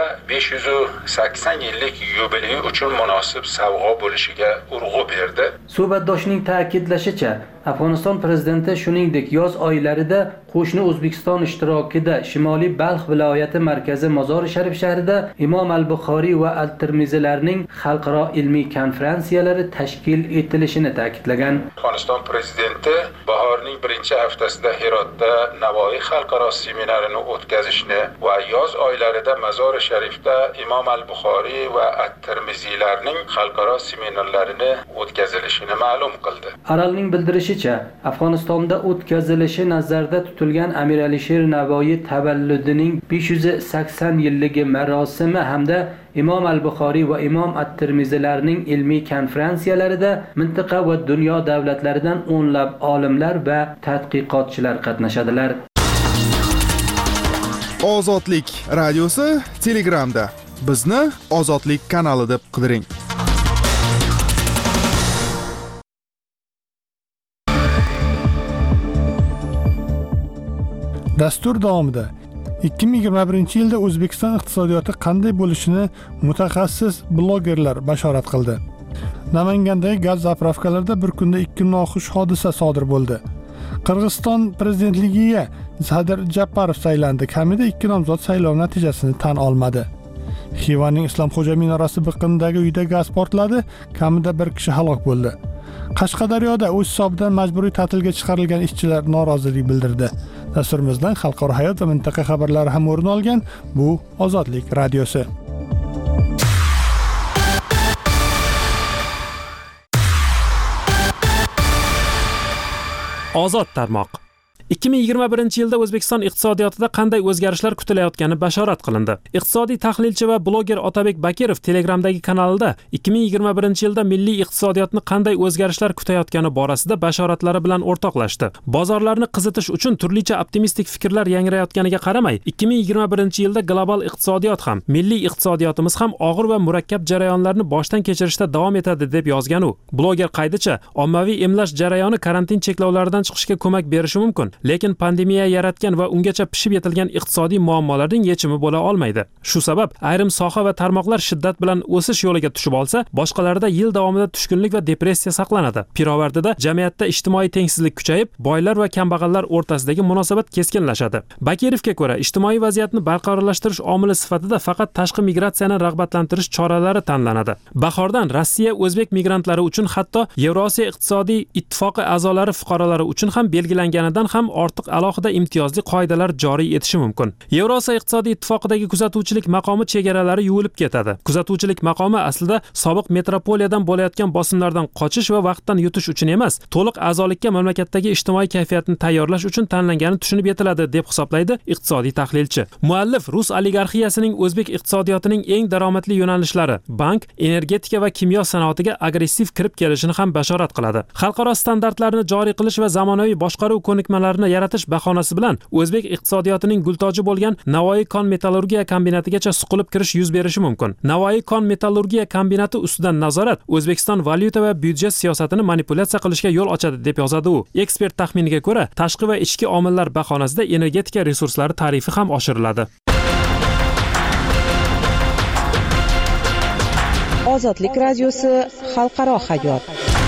580 yillik yubiley uchun munosib savg'o bo'lishiga urg'u berdi. Suhbatdoshning ta'kidlashicha, Afg'oniston prezidenti shuningdek yoz oylarida qo'shni O'zbekiston ishtirokida Shimoliy Balx viloyati markazi Mozori Sharif shahrida Imom al-Buxoriy va al-Tirmizilarning xalqaro ilmiy konferensiyalari tashkil etilishini ta'kidlagan. Afg'oniston prezidenti bahorning birinchi haftasida Hirotda Navoiy xalqaro seminarini o'tkazishni va yoz oylarida Mozori Sharifda Imom al-Buxoriy va at-Tirmiziylarning xalqaro seminarlarini o'tkazilishini ma'lum qildi. Aralning bildirishicha, Afg'onistonda o'tkazilishi nazarda tutilgan Amir Alisher Navoiy tavalludining 580 yilligi marosimi hamda Imom al-Buxoriy va Imom at-Tirmizilarning ilmiy konferensiyalarida mintaqa va dunyo davlatlaridan o'nlab olimlar va tadqiqotchilar qatnashadilar. Ozodlik radiosi Telegramda. Bizni Ozodlik kanali deb qidiring. Dastur davomida 2021-yilda O'zbekiston iqtisodiyoti qanday bo'lishini mutaxassis blogerlar bashorat qildi. Namangandagi gaz zapravkalarida bir kunda 2 noxush hodisa sodir bo'ldi. Qirg'iziston prezidentligiga Sadir Japarov saylandi. Kamida 2 nomzod saylov natijasini tan olmadi. Xivaning Islomxo'ja minorasi biqinidagi uyda gaz portladi. Kamida 1 kishi halok bo'ldi. Qashqadaryoda o'z hisobidan majburiy ta'tilga chiqarilgan ishchilar norozilik bildirdi. Dasturimizdan xalqaro hayot va mintaqa xabarlari ham o'rin olgan. Bu Ozodlik radiosi. Ozod tarmoq. 2021-yilda O'zbekiston iqtisodiyotida qanday o'zgarishlar kutilayotgani bashorat qilindi. Iqtisodiy tahlilchi va bloger Otabek Bakirov Telegramdagi kanalida 2021-yilda milliy iqtisodiyotni qanday o'zgarishlar kutayotgani borasida bashoratlari bilan o'rtoqlashdi. Bozorlarni qizitish uchun turlicha optimistik fikrlar yangrayotganiga qaramay, 2021-yilda global iqtisodiyot ham, milliy iqtisodiyotimiz ham og'ir va murakkab jarayonlarni boshdan kechirishda davom etadi deb yozgan u. Bloger qaydicha, ommaviy emlash jarayoni karantin cheklovlaridan chiqishga ko'mak berishi mumkin. Lekin pandemiya yaratgan va ungacha pishib yetilgan iqtisodiy muammolarning yechimi bo'la olmaydi. Shu sabab ayrim soha va tarmoqlar shiddat bilan o'sish yo'liga tushib olsa, boshqalarida yil davomida tushkunlik va depressiya saqlanadi. Pirovardida jamiyatda ijtimoiy tengsizlik kuchayib, boylar va kambag'allar o'rtasidagi munosabat keskinlashadi. Bakirovga ko'ra, ijtimoiy vaziyatni barqarorlashtirish omili sifatida faqat tashqi migratsiyani rag'batlantirish choralari tanlanadi. Bahordan Rossiya o'zbek migrantlari uchun hatto Yevrosiyo iqtisodiy ittifoqi a'zolari fuqarolari uchun ham belgilanganidan ham ortiq alohida imtiyozli qoidalar joriy etishi mumkin. Yevrosiyo iqtisodiy ittifoqidagi kuzatuvchilik maqomi chegaralari yuvilib ketadi. Kuzatuvchilik maqomi aslida sobiq metropoliyadan bo'layotgan bosimlardan qochish va vaqtdan yutish uchun emas, to'liq a'zolikka mamlakatdagi ijtimoiy kayfiyatni tayyorlash uchun tanlangani tushunib yetiladi deb hisoblaydi iqtisodiy tahlilchi. Muallif Rus oligarxiyasining o'zbek iqtisodiyotining eng daromadli yo'nalishlari, bank, energetika va kimyo sanoatiga agressiv kirib kelishini ham bashorat qiladi. Xalqaro standartlarni joriy qilish va zamonaviy boshqaruv ko'nikmalarini yaratish bahonasi bilan o'zbek iqtisodiyotining gultoji bo'lgan Navoiy kon metallurgiya kombinatigacha suqilib kirish yuz berishi mumkin. Navoiy kon metallurgiya kombinati ustidan nazorat O'zbekiston valyuta va byudjet siyosatini manipulyatsiya qilishga yo'l ochadi deb yozadi u. Ekspert taxminiga ko'ra, tashqi va ichki omillar bahonasida energetika resurslari tarifi ham oshiriladi. Ozodlik radiosi xalqaro hayot.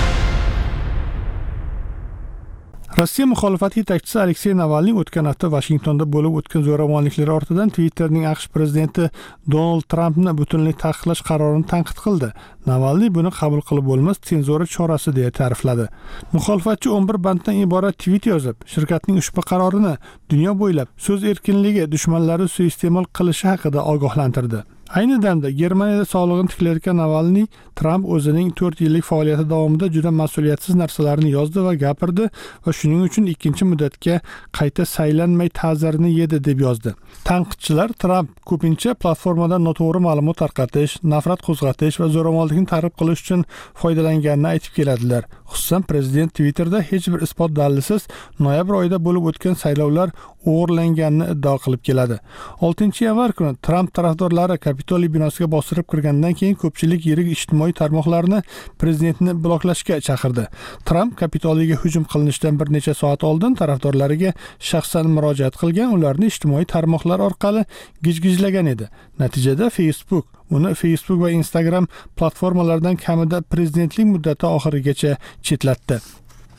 Rossiya muxolifati yetakchisi Aleksey Navalniy o'tgan hafta Washingtonda bo'lib o'tgan zo'ravonliklar ortidan Twitterning AQSh prezidenti Donald Trampni butunlay taqiqlash qarorini tanqid qildi. Navalniy buni qabul qilib bo'lmas senzura chorasi deya ta'rifladi. Muxolifatchi 11 banddan iborat tweet yozib, shirkatning ushbu qarorini dunyo bo'ylab so'z erkinligi dushmanlari suiiste'mol qilishi haqida ogohlantirdi. Ayni damda Germaniyada sog'lig'ini tiklayotgan Navalniy Tramp o'zining 4 yillik faoliyati davomida juda mas'uliyatsiz narsalarni yozdi va gapirdi va shuning uchun ikkinchi muddatga qayta saylanmay ta'zirini yedi deb yozdi. Tanqidchilar Tramp ko'pincha platformadan noto'g'ri ma'lumot tarqatish, nafrat qo'zg'atish va zo'ravonlikni targ'ib qilish uchun foydalanganini aytib keladilar. Xususan, prezident Twitterda hech bir isbot dalilsiz noyabr oyida bo'lib o'tgan saylovlar o'g'irlanganini iddao qilib keladi. 6-yanvar kuni Tramp tarafdorlari Kapitoliy binosiga bostirib kirgandan keyin ko'pchilik yirik ijtimoiy tarmoqlarni prezidentni bloklashga chaqirdi. Tramp Kapitoliyga hujum qilinishidan bir necha soat oldin tarafdorlariga shaxsan murojaat qilgan, ularni ijtimoiy tarmoqlar orqali gijgijlagan edi. Natijada Facebook uni Facebook va Instagram platformalaridan kamida prezidentlik muddati oxirigacha chetlatdi.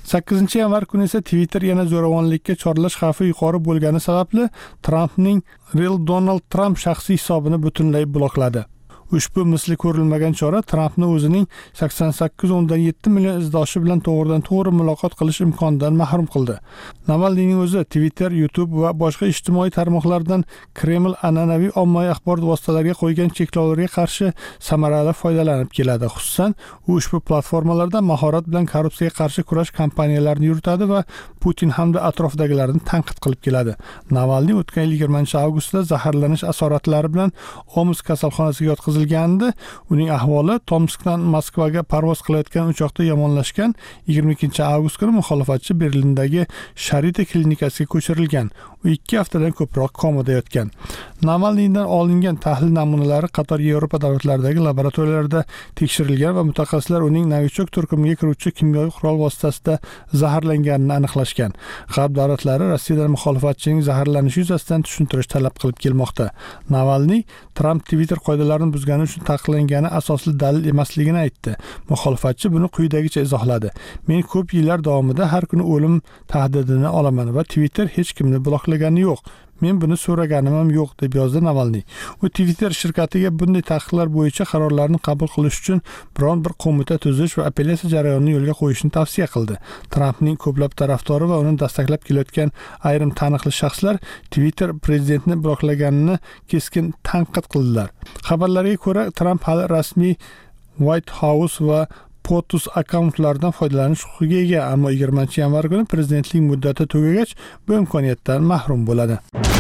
8-yanvar kuni esa Twitter yana zo'ravonlikka chorlash xavfi yuqori bo'lgani sababli Trumpning Real Donald Trump shaxsiy hisobini butunlay blokladi. Ushbu misli ko'rilmagan chora Trumpni o'zining 88.7 million izdoshi bilan to'g'ridan-to'g'ri muloqot qilish imkonidan mahrum qildi. Navalniyning o'zi Twitter, YouTube va boshqa ijtimoiy tarmoqlardan Kreml an'anaviy ommaviy axborot vositalariga qo'ygan cheklovlarga qarshi samarali foydalanib keladi. Xususan, u ushbu platformalarda mahorat bilan korrupsiyaga qarshi kurash kampaniyalarini yuritadi va Putin hamda atrofdagilarni tanqid qilib keladi. Navalniy o'tgan yil 20-avgustda zaharlanish asoratlari bilan Omsk kasalxonasiga yotqizilgandi. Uning ahvoli Tomskdan Moskvaga parvoz qilayotgan uchoqda yomonlashgan. 22-avgust kuni muxolifatchi Berlindagi Sharita klinikasiga ko'chirilgan. U 2 haftadan ko'proq komada yotgan. Navalniydan olingan tahlil namunalari qator Yevropa davlatlaridagi laboratoriyalarda tekshirilgan va mutaxassislar uning novichok turkumiga kiruvchi kimyoviy qurol vositasida zaharlanganini aniqlashgan. G'arb davlatlari Rossiyadan muxolifatchining zaharlanishi yuzasidan tushuntirish talab qilib kelmoqda. Navalniy Trump Twitter qoidalarini buzgani uchun taqiqlangani asosli dalil emasligini aytdi. Muxolifatchi buni quyidagicha izohladi: "Men ko'p yillar davomida har kuni o'lim tahdidini olaman va Twitter hech kimni bloklagani yo'q. Men buni so'raganim ham yo'q", deb yozdi Navalniy. U Twitter shirkatiga bunday taqiqlar bo'yicha qarorlarni qabul qilish uchun biron bir qo'mita tuzish va apellyatsiya jarayonini yo'lga qo'yishni tavsiya qildi. Trumpning ko'plab tarafdori va uni dastaklab kelayotgan ayrim taniqli shaxslar Twitter prezidentni bloklaganini keskin tanqid qildilar. Xabarlarga ko'ra, Trump hali rasmiy White House va POTUS akkauntlardan foydalanish huquqiga ega, ammo 20-yanvar kuni prezidentlik muddati tugagach bu imkoniyatdan mahrum bo'ladi.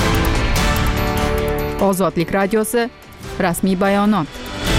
Ozodlik radiosi rasmiy bayonot.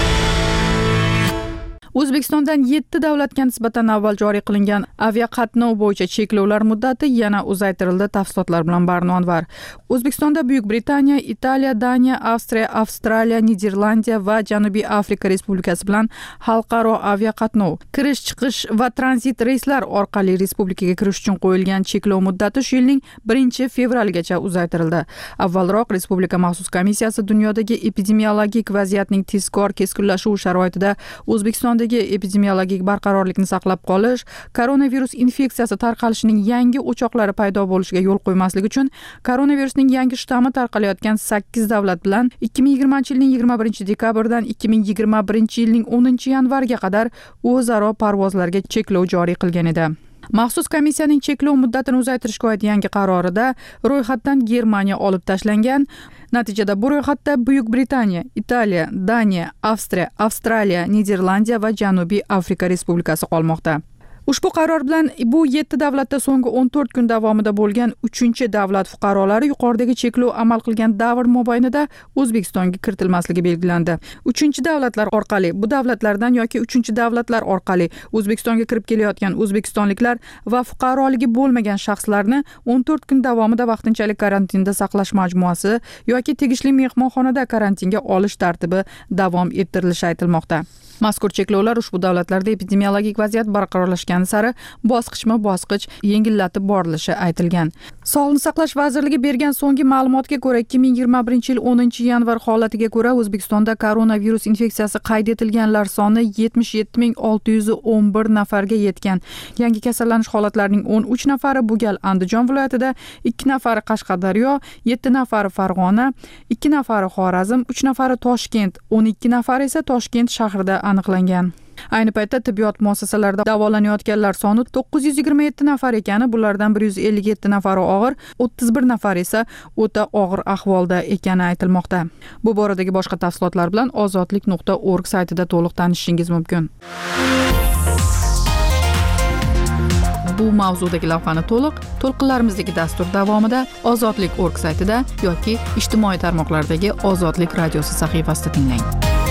O'zbekistondan 7 davlatga nisbatan avval joriy qilingan aviaqatnov bo'yicha cheklovlar muddati yana uzaytirildi. Tafsilotlar bilan Barno Anvar. O'zbekistonda Buyuk Britaniya, Italiya, Daniya, Avstriya, Avstraliya, Niderlandiya va Janubiy Afrika Respublikasi bilan xalqaro aviaqatnov, kirish-chiqish va tranzit reyslar orqali respublikaga kirish uchun qo'yilgan cheklov muddati shu yilning 1-fevralgacha uzaytirildi. Avvalroq Respublika maxsus komissiyasi dunyodagi epidemiologik vaziyatning tezkor keskinlashuvi sharoitida O'zbekistondagi epidemiologik barqarorlikni saqlab qolish, koronavirus infeksiyasi tarqalishining yangi o'choqlari paydo bo'lishiga yo'l qo'ymaslik uchun koronavirusning yangi shtammi tarqalayotgan 8 davlat bilan 2020-yilning 21-dekabrdan 2021-yilning 10-yanvariga qadar o'zaro parvozlarga cheklov joriy qilgan edi. Maxsus komissiyaning cheklov muddatini uzaytirishga oid yangi qarorida ro'yxatdan Germaniya olib tashlangan. Natijada bu ro'yxatda Buyuk Britaniya, Italiya, Daniya, Avstriya, Avstraliya, Niderlandiya va Janubiy Afrika Respublikasi qolmoqda. Ushbu qaror bilan bu 7 davlatda so'nggi 14 kun davomida bo'lgan 3-davlat fuqarolari yuqoridagi cheklov amal qilgan davr mobaynida O'zbekistonga kiritilmasligi belgilandi. 3-davlatlar orqali, bu davlatlardan yoki 3-davlatlar orqali O'zbekistonga kirib kelayotgan o'zbekistonliklar va fuqaroligi bo'lmagan shaxslarni 14 kun davomida vaqtinchalik karantinda saqlash majmuasi yoki tegishli mehmonxonada karantinga olish tartibi davom ettirilishi aytilmoqda. Mazkur cheklovlar ushbu davlatlarda epidemiologik vaziyat barqarorlashgani sari bosqichma-bosqich yengillatib borilishi aytilgan. Sog'liqni saqlash vazirligi bergan so'nggi ma'lumotga ko'ra 2021-yil 10-yanvar holatiga ko'ra O'zbekistonda koronavirus infeksiyasi qayd etilganlar soni 77,611 nafarga yetgan. Yangi kasallanish holatlarining 13 nafari bu gal Andijon viloyatida, 2 nafari Qashqadaryo, 7 nafari Farg'ona, 2 nafari Xorazm, 3 nafari Toshkent, 12 nafari esa Toshkent shahrida aniqlangan. Ayni paytda tibbiyot muassasalarida davolanayotganlar soni 927 nafar ekani, bulardan 157 nafari og'ir, 31 nafar esa o'ta og'ir ahvolda ekani aytilmoqda. Bu boradagi boshqa tafsilotlar bilan ozodlik.org saytida to'liq tanishishingiz mumkin. Bu mavzudagi lavhani to'lqinlarimizdagi dastur davomida ozodlik.org saytida yoki ijtimoiy tarmoqlardagi Ozodlik radiosi sahifasida tinglang.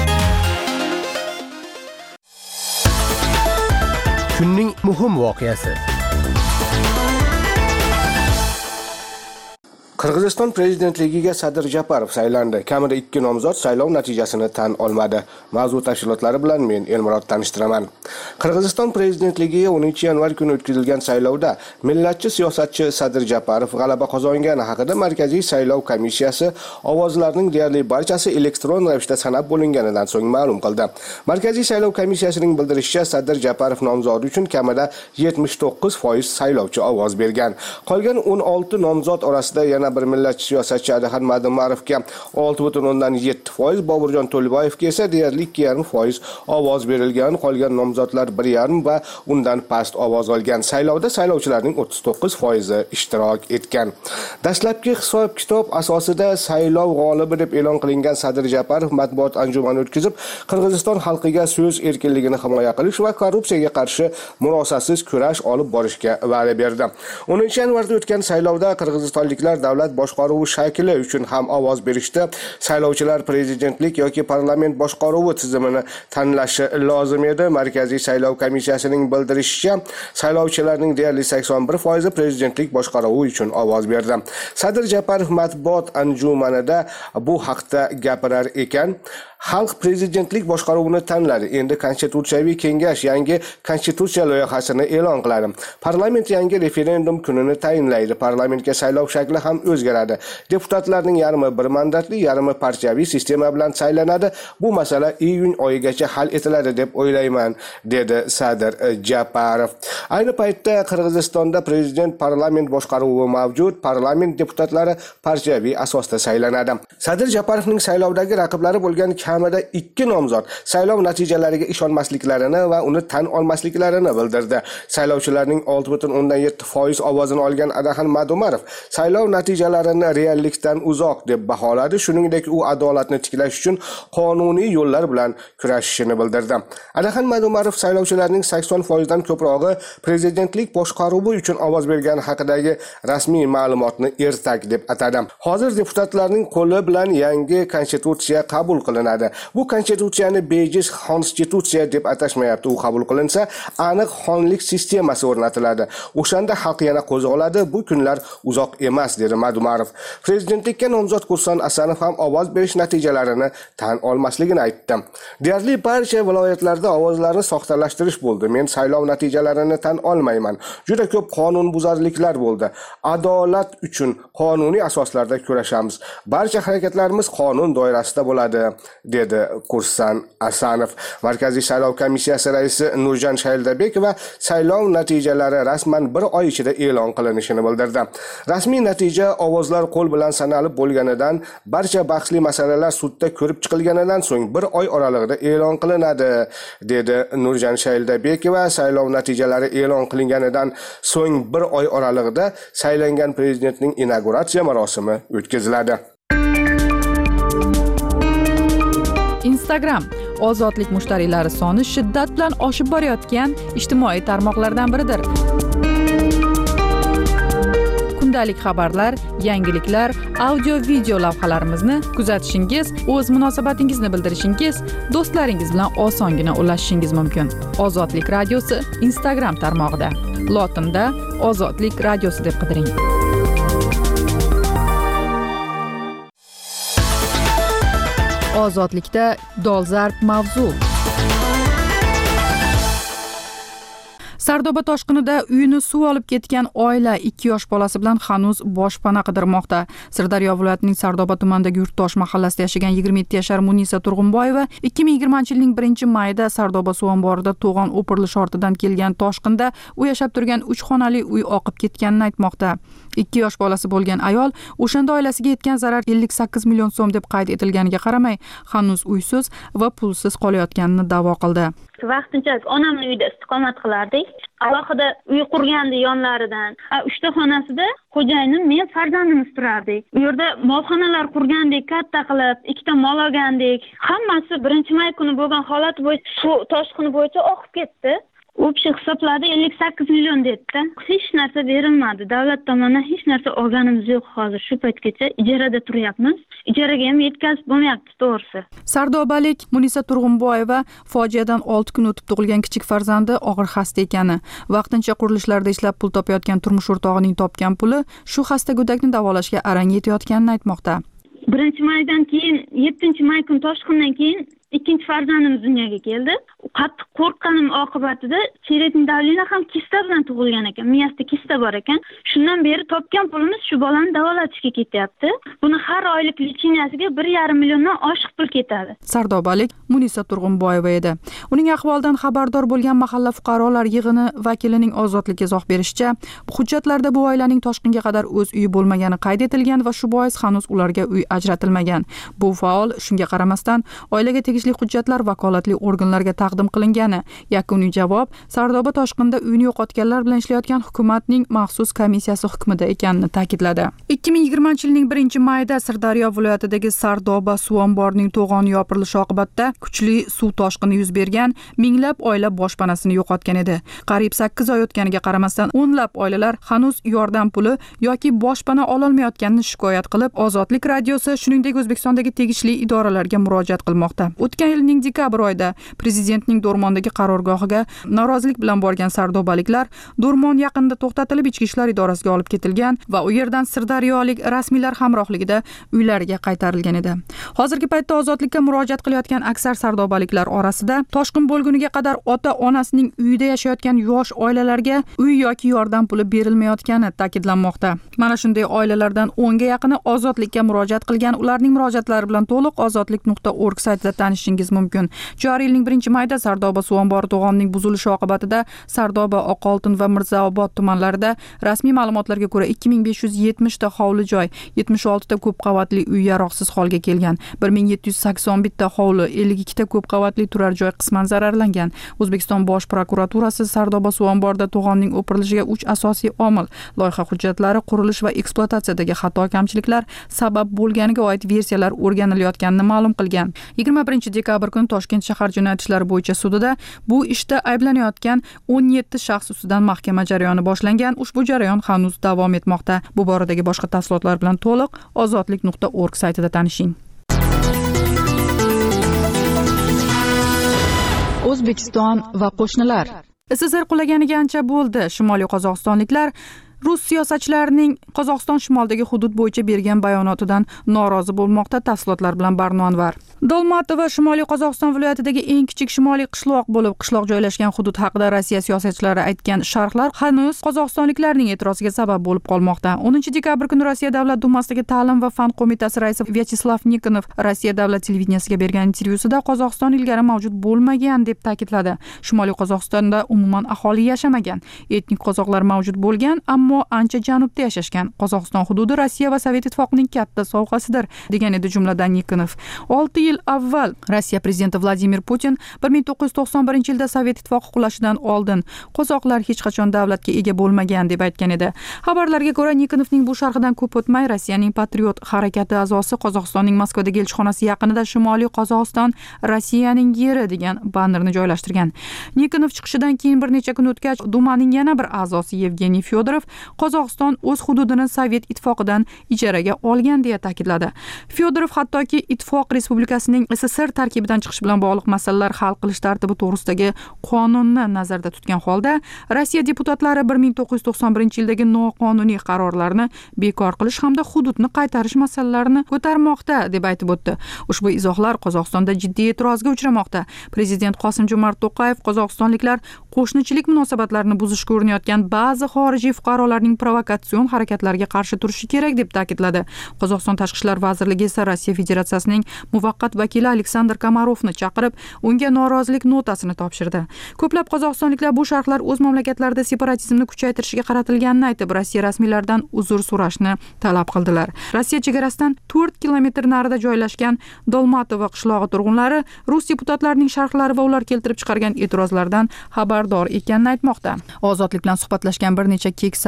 Kunning muhim voqeasi. Qirg'iziston prezidentligiga Sadir Japarov saylandi. Kamida 2 nomzod saylov natijasini tan olmadi. Mavzu tafsilotlari bilan men Elmurod tanishtiraman. Qirg'iziston prezidentligiga 10-yanvar kuni o'tkazilgan saylovda millatchi siyosatchi Sadir Japarov g'alaba qozongani haqida Markaziy saylov komissiyasi ovozlarning deyarli barchasi elektron ravishda sanab bo'linganidan so'ng ma'lum qildi. Markaziy saylov komissiyasining bildirishicha, Sadir Japarov nomzodi uchun kamida 79% saylovchi ovoz bergan. Qolgan 16 nomzod orasida yana bir millatchi siyosatchi Adaxan Madumarovga 6.7%, Boburjon To'liboyevga esa deyarli 2.5% ovoz berilgan. Qolgan nomzodlar 1.5 va undan past ovoz olgan. Saylovda saylovchilarning 39% ishtirok etgan. Dastlabki hisob-kitob asosida saylov g'olibi deb e'lon qilingan Sadir Japarov matbuot anjumani o'tkazib, Qirg'iziston xalqiga so'z erkinligini himoya qilish va korrupsiyaga qarshi murosasiz kurash olib borishga va'da berdi. 10-yanvarda o'tgan saylovda qirg'izistonliklar davlat boshqaruvi shakli uchun ham ovoz berishdi. Saylovchilar prezidentlik yoki parlament boshqaruvi tizimini tanlashi lozim edi. Markaziy saylov komissiyasining bildirishicha, saylovchilarning deyarli 81% prezidentlik boshqaruvi uchun ovoz berdi. Sadir Japarov matbuot anjumanida bu haqda gapirar ekan, xalq prezidentlik boshqaruvini tanladi. Endi Konstitutsiyaviy kengash yangi konstitutsiya loyihasini e'lon qiladi. Parlament yangi referendum kunini tayinlaydi. Parlamentga saylov shakli ham o'zgaradi. Deputatlarning yarmi bir mandatli, yarmi partiyaviy sistema bilan saylanadi. Bu masala iyun oyigacha hal etiladi deb o'ylayman, dedi Sadir Japarov. Ayni paytda Qirg'izistonda prezident parlament boshqaruvi mavjud. Parlament deputatlari partiyaviy asosda saylanadi. Sadir Japarovning saylovdagi raqiblari bo'lgan kamida 2 nomzod saylov natijalariga ishonmasliklarini va uni tan olmasliklarini bildirdi. Saylovchilarning 6.7% ovozini olgan Adaxan Madumarov saylov natijalarini reallikdan uzoq deb baholadi. Shuningdek, u adolatni tiklash uchun qonuniy yo'llar bilan kurashishini bildirdi. Adaxan Madumarov saylovchilarning 80% dan ko'prog'i prezidentlik boshqaruvi uchun ovoz bergani haqidagi rasmiy ma'lumotni ertak deb atadi. Hozir deputatlarning qo'li bilan yangi konstitutsiya qabul qilinadi. Bu konstitutsiyani bejiz konstitutsiya deb atashmayapti. U qabul qilinsa, aniq xonlik sistemasi o'rnatiladi. O'shanda xalq yana qo'zg'oladi. Bu kunlar uzoq emas, dedi Madumarov. Prezidentlikka nomzod Kurson Asanov ham ovoz berish natijalarini tan olmasligini aytdi. Deyarli barcha viloyatlarda ovozlarni soxtalashtirish bo'ldi. Men saylov natijalarini tan olmayman. Juda ko'p qonunbuzarliklar bo'ldi. Adolat uchun qonuniy asoslarda kurashamiz. Barcha harakatlarimiz qonun doirasida bo'ladi, dedi Kurson Asanov. Markaziy saylov komissiyasi raisi Nurjan Shayldabek va saylov natijalari rasman 1 oy ichida e'lon qilinishini bildirdi. Rasmiy natija ovozlar qo'l bilan sanalib bo'lganidan, barcha bahsli masalalar sudda ko'rib chiqilganidan so'ng 1 oy oralig'ida e'lon qilinadi, dedi Nurjan Shayldabek va saylov natijalari e'lon qilinganidan so'ng 1 oy oralig'ida saylangan prezidentning inauguratsiya marosimi o'tkaziladi. Instagram ozodlik mushtariylari soni shiddat bilan oshib borayotgan ijtimoiy tarmoqlardan biridir. Kundalik xabarlar, yangiliklar, audio-video lavhalarimizni kuzatishingiz, o'z munosabatingizni bildirishingiz, do'stlaringiz bilan osongina ulashishingiz mumkin. Ozodlik radiosi Instagram tarmog'ida. Lotinda Ozodlik radiosi deb qidiring. Ozodlikda dolzarb mavzu. Sardoba toshqinida uyini suv olib ketgan oila 2 yosh bolasi bilan hanuz boshpana qidirmoqda. Sirdaryo viloyatining Sardoba tumanidagi Yurtdosh mahallasida yashagan 27 yashar Munisa Turg'unboyeva 2020-yilning 1-mayida Sardoba suv omborida to'g'on o'pirilish ortidan kelgan toshqinda u yashab turgan 3 xonali uy oqib ketganini aytmoqda. 2 yosh bolasi bo'lgan ayol o'shanda oilasiga yetgan zarar 58 million so'm deb qayd etilganiga qaramay, hanuz uysiz va pulsiz qolayotganini da'vo qildi. Vaqtinchalik onamning uyida istiqomat qilardik. Alohida uy qurgandi yonlaridan. 3 ta xonasida xo'jayinim, men farzandimiz turardik. U yerda molxonalar qurgandik, katta qilib, 2 ta mol olgandik. Hammasi 1-may kuni bo'lgan holat bo'yicha shu toshqin bo'yicha oqib ketdi. Общий hisobladi 58 million dedi-da. Hech narsa berilmadi. Davlat tomonidan hech narsa olganimiz yo'q hozir. Shu paytgacha ijarada turyapmiz. Ijaraga ham yetkazib bo'lmayapti to'g'risi. Sardobalik Munisa Turg'unboyeva fojiadan 6 kun o'tib tug'ilgan kichik farzandi og'ir xasta ekani, vaqtincha qurilishlarda ishlab pul topayotgan turmush o'rtog'ining topgan puli shu xasta go'dakni davolashga arang yetayotganini aytmoqda. 1-maydan keyin 7-may kun toshqindan keyin ikkinchi farzandimiz dunyoga keldi. Qattiq qo'rqqanim oqibatida cheretning davlina ham kista bilan tug'ilgan ekan. Miyasida kista bor ekan. Shundan beri topgan pulimiz shu bolani davolatishga ketyapti. Buni har oylik lichiniyasiga 1,5 milliondan oshiq pul ketadi. Sardobalik Munisa Turg'unboyeva edi. Uning ahvolidan xabardor bo'lgan mahalla fuqarolar yig'ini vakilining Ozodlikka izoh berishicha, hujjatlarda bu oilaning toshqinga qadar o'z uyi bo'lmagani qayd etilgan va shu bois hanuz ularga uy ajratilmagan. Bu faol shunga qaramasdan oilaga tegishli hujjatlar vakolatli organlarga taqdim qilingani. Yakuniy javob Sardoba toshqinda uyini yo'qotganlar bilan ishlayotgan hukumatning maxsus komissiyasi hukmida ekanini ta'kidladi. 2020-yilning 1-mayida Sirdaryo viloyatidagi Sardoba suv omborining to'g'oni yopirilishi oqibatida kuchli suv toshqini yuz bergan, minglab oila boshpanasini yo'qotgan edi. Qariyb 8 oy o'tganiga qaramasdan o'nlab oilalar hanuz yordam puli yoki boshpana ololmayotganini shikoyat qilib, Ozodlik radiosi shuningdek O'zbekistondagi tegishli idoralarga murojaat qilmoqda. O'tgan yilning dekabr oyida prezidentning Do'rmondagi qarorgohiga norozilik bilan borgan sardobaliklar Do'rmon yaqinida to'xtatilib ichki ishlar idorasiga olib ketilgan va u yerdan sirdaryolik rasmiylar hamrohligida uylariga qaytarilgan edi. Hozirgi paytda Ozodlikka murojaat qilayotgan aksar sardobaliklar orasida toshqin bo'lguniga qadar ota-onasining uyida yashayotgan yosh oilalarga uy yoki yordam puli berilmayotgani ta'kidlanmoqda. Mana shunday oilalardan 10 ga yaqini Ozodlikka murojaat qilgan. Ularning murojaatlari bilan to'liq ozodlik.org saytida tanishishingiz mumkin. Joriy yilning 1-mayida Sardoba suv ombori to'g'onining buzilishi oqibatida Sardoba, Oqoltin va Mirzaobod tumanlarida rasmiy ma'lumotlarga ko'ra 2570 ta hovli joy, 76 ta ko'p qavatli uy yaroqsiz holga kelgan. 1781 ta hovli, 52 ta ko'p qavatli turar joy qisman zararlangan. O'zbekiston Bosh prokuraturasi Sardoba suv omborida to'g'onning o'pirilishiga 3 asosiy omil: loyiha hujjatlari, qurilish va ekspluatatsiyadagi xato kamchiliklar sabab bo'lganiga oid versiyalar o'rganilayotganini ma'lum qilgan. 21-dekabr kuni Toshkent shahar jinoyat ishlari bo'yicha sudida bu ishda ayblanayotgan 17 shaxs ustidan mahkama jarayoni boshlangan. Ushbu jarayon hanuz davom etmoqda. Bu boradagi boshqa tafsilotlar bilan to'liq ozodlik.org saytida tanishing. O'zbekiston va qo'shnilar. SSR qulaganiga ancha bo'ldi. Shimoliy qozog'istonliklar Rus siyosatchilarining Qozog'iston shimolidagi hudud bo'yicha bergan bayonotidan norozi bo'lmoqda. Tafsilotlar bilan Barno Anvar. Dolmatova Shimoliy Qozog'iston viloyatidagi eng kichik shimoliy qishloq bo'lib, qishloq joylashgan hudud haqida Rossiya siyosatchilari aytgan sharhlar hanuz qozog'istonliklarning e'tiroziga sabab bo'lib qolmoqda. 10-dekabr kuni Rossiya Davlat dumasidagi Ta'lim va fan qo'mitasi raisi Vyacheslav Nikonov Rossiya davlat televideniyasiga bergan intervyusida Qozog'iston ilgari mavjud bo'lmagan deb ta'kidladi. Shimoliy Qozog'istonda umuman aholi yashamagan, etnik qozoqlar mavjud bo'lgan, ammo ancha janubda yashashgan. Qozog'iston hududi Rossiya va Sovet ittifoqining katta sovg'asidir, degan edi jumladan Nikonov. 6 yil avval Rossiya prezidenti Vladimir Putin 1991-yilda Sovet ittifoqi qulashidan oldin qozoqlar hech qachon davlatga ega bo'lmagan deb aytgan edi. Xabarlarga ko'ra, Nikonovning bu sharhidan ko'p o'tmay Rossiyaning Patriot harakati a'zosi Qozog'istonning Moskvadagi elchixonasi yaqinida Shimoliy Qozog'iston Rossiyaning yeri degan bannerni joylashtirgan. Nikonov chiqishidan keyin bir necha kun o'tgach, Dumaning yana bir a'zosi Yevgeniy Fyodorov Qozog'iston o'z hududini Sovet ittifoqidan ijaraga olgan deya ta'kidladi. Fyodorov hattoki ittifoq respublikasining SSR tarkibidan chiqish bilan bog'liq masalalar hal qilish tartibi to'g'risidagi qonunni nazarda tutgan holda Rossiya deputatlari 1991-yildagi noqonuniy qarorlarni bekor qilish hamda hududni qaytarish masalalarini ko'tarmoqda deb aytib o'tdi. Ushbu izohlar Qozog'istonda jiddiy e'tirozga uchramoqda. Prezident Qosim-Jomart To'qayev qozog'istonliklar qo'shnichilik munosabatlarini buzishga urinayotgan ba'zi xorijiy fuqarolarning provokatsion harakatlariga qarshi turishi kerak deb ta'kidladi. Qozog'iston Tashqi ishlar vazirligi esa Rossiya Federatsiyasining muvaqqat vakili Aleksandr Komarovni chaqirib, unga norozilik notasini topshirdi. Ko'plab qozog'istonliklar bu sharhlar o'z mamlakatlarida separatizmni kuchaytirishga qaratilganini aytib, Rossiya rasmiylaridan uzr so'rashni talab qildilar. Rossiya chegarasidan 4 kilometr narida joylashgan Dolmatova qishlog'i turg'unlari Rus deputatlarining sharhlari va ular keltirib chiqargan e'tirozlardan xabardor ekanini aytmoqda. Ozodlik bilan suhbatlashgan bir necha keksa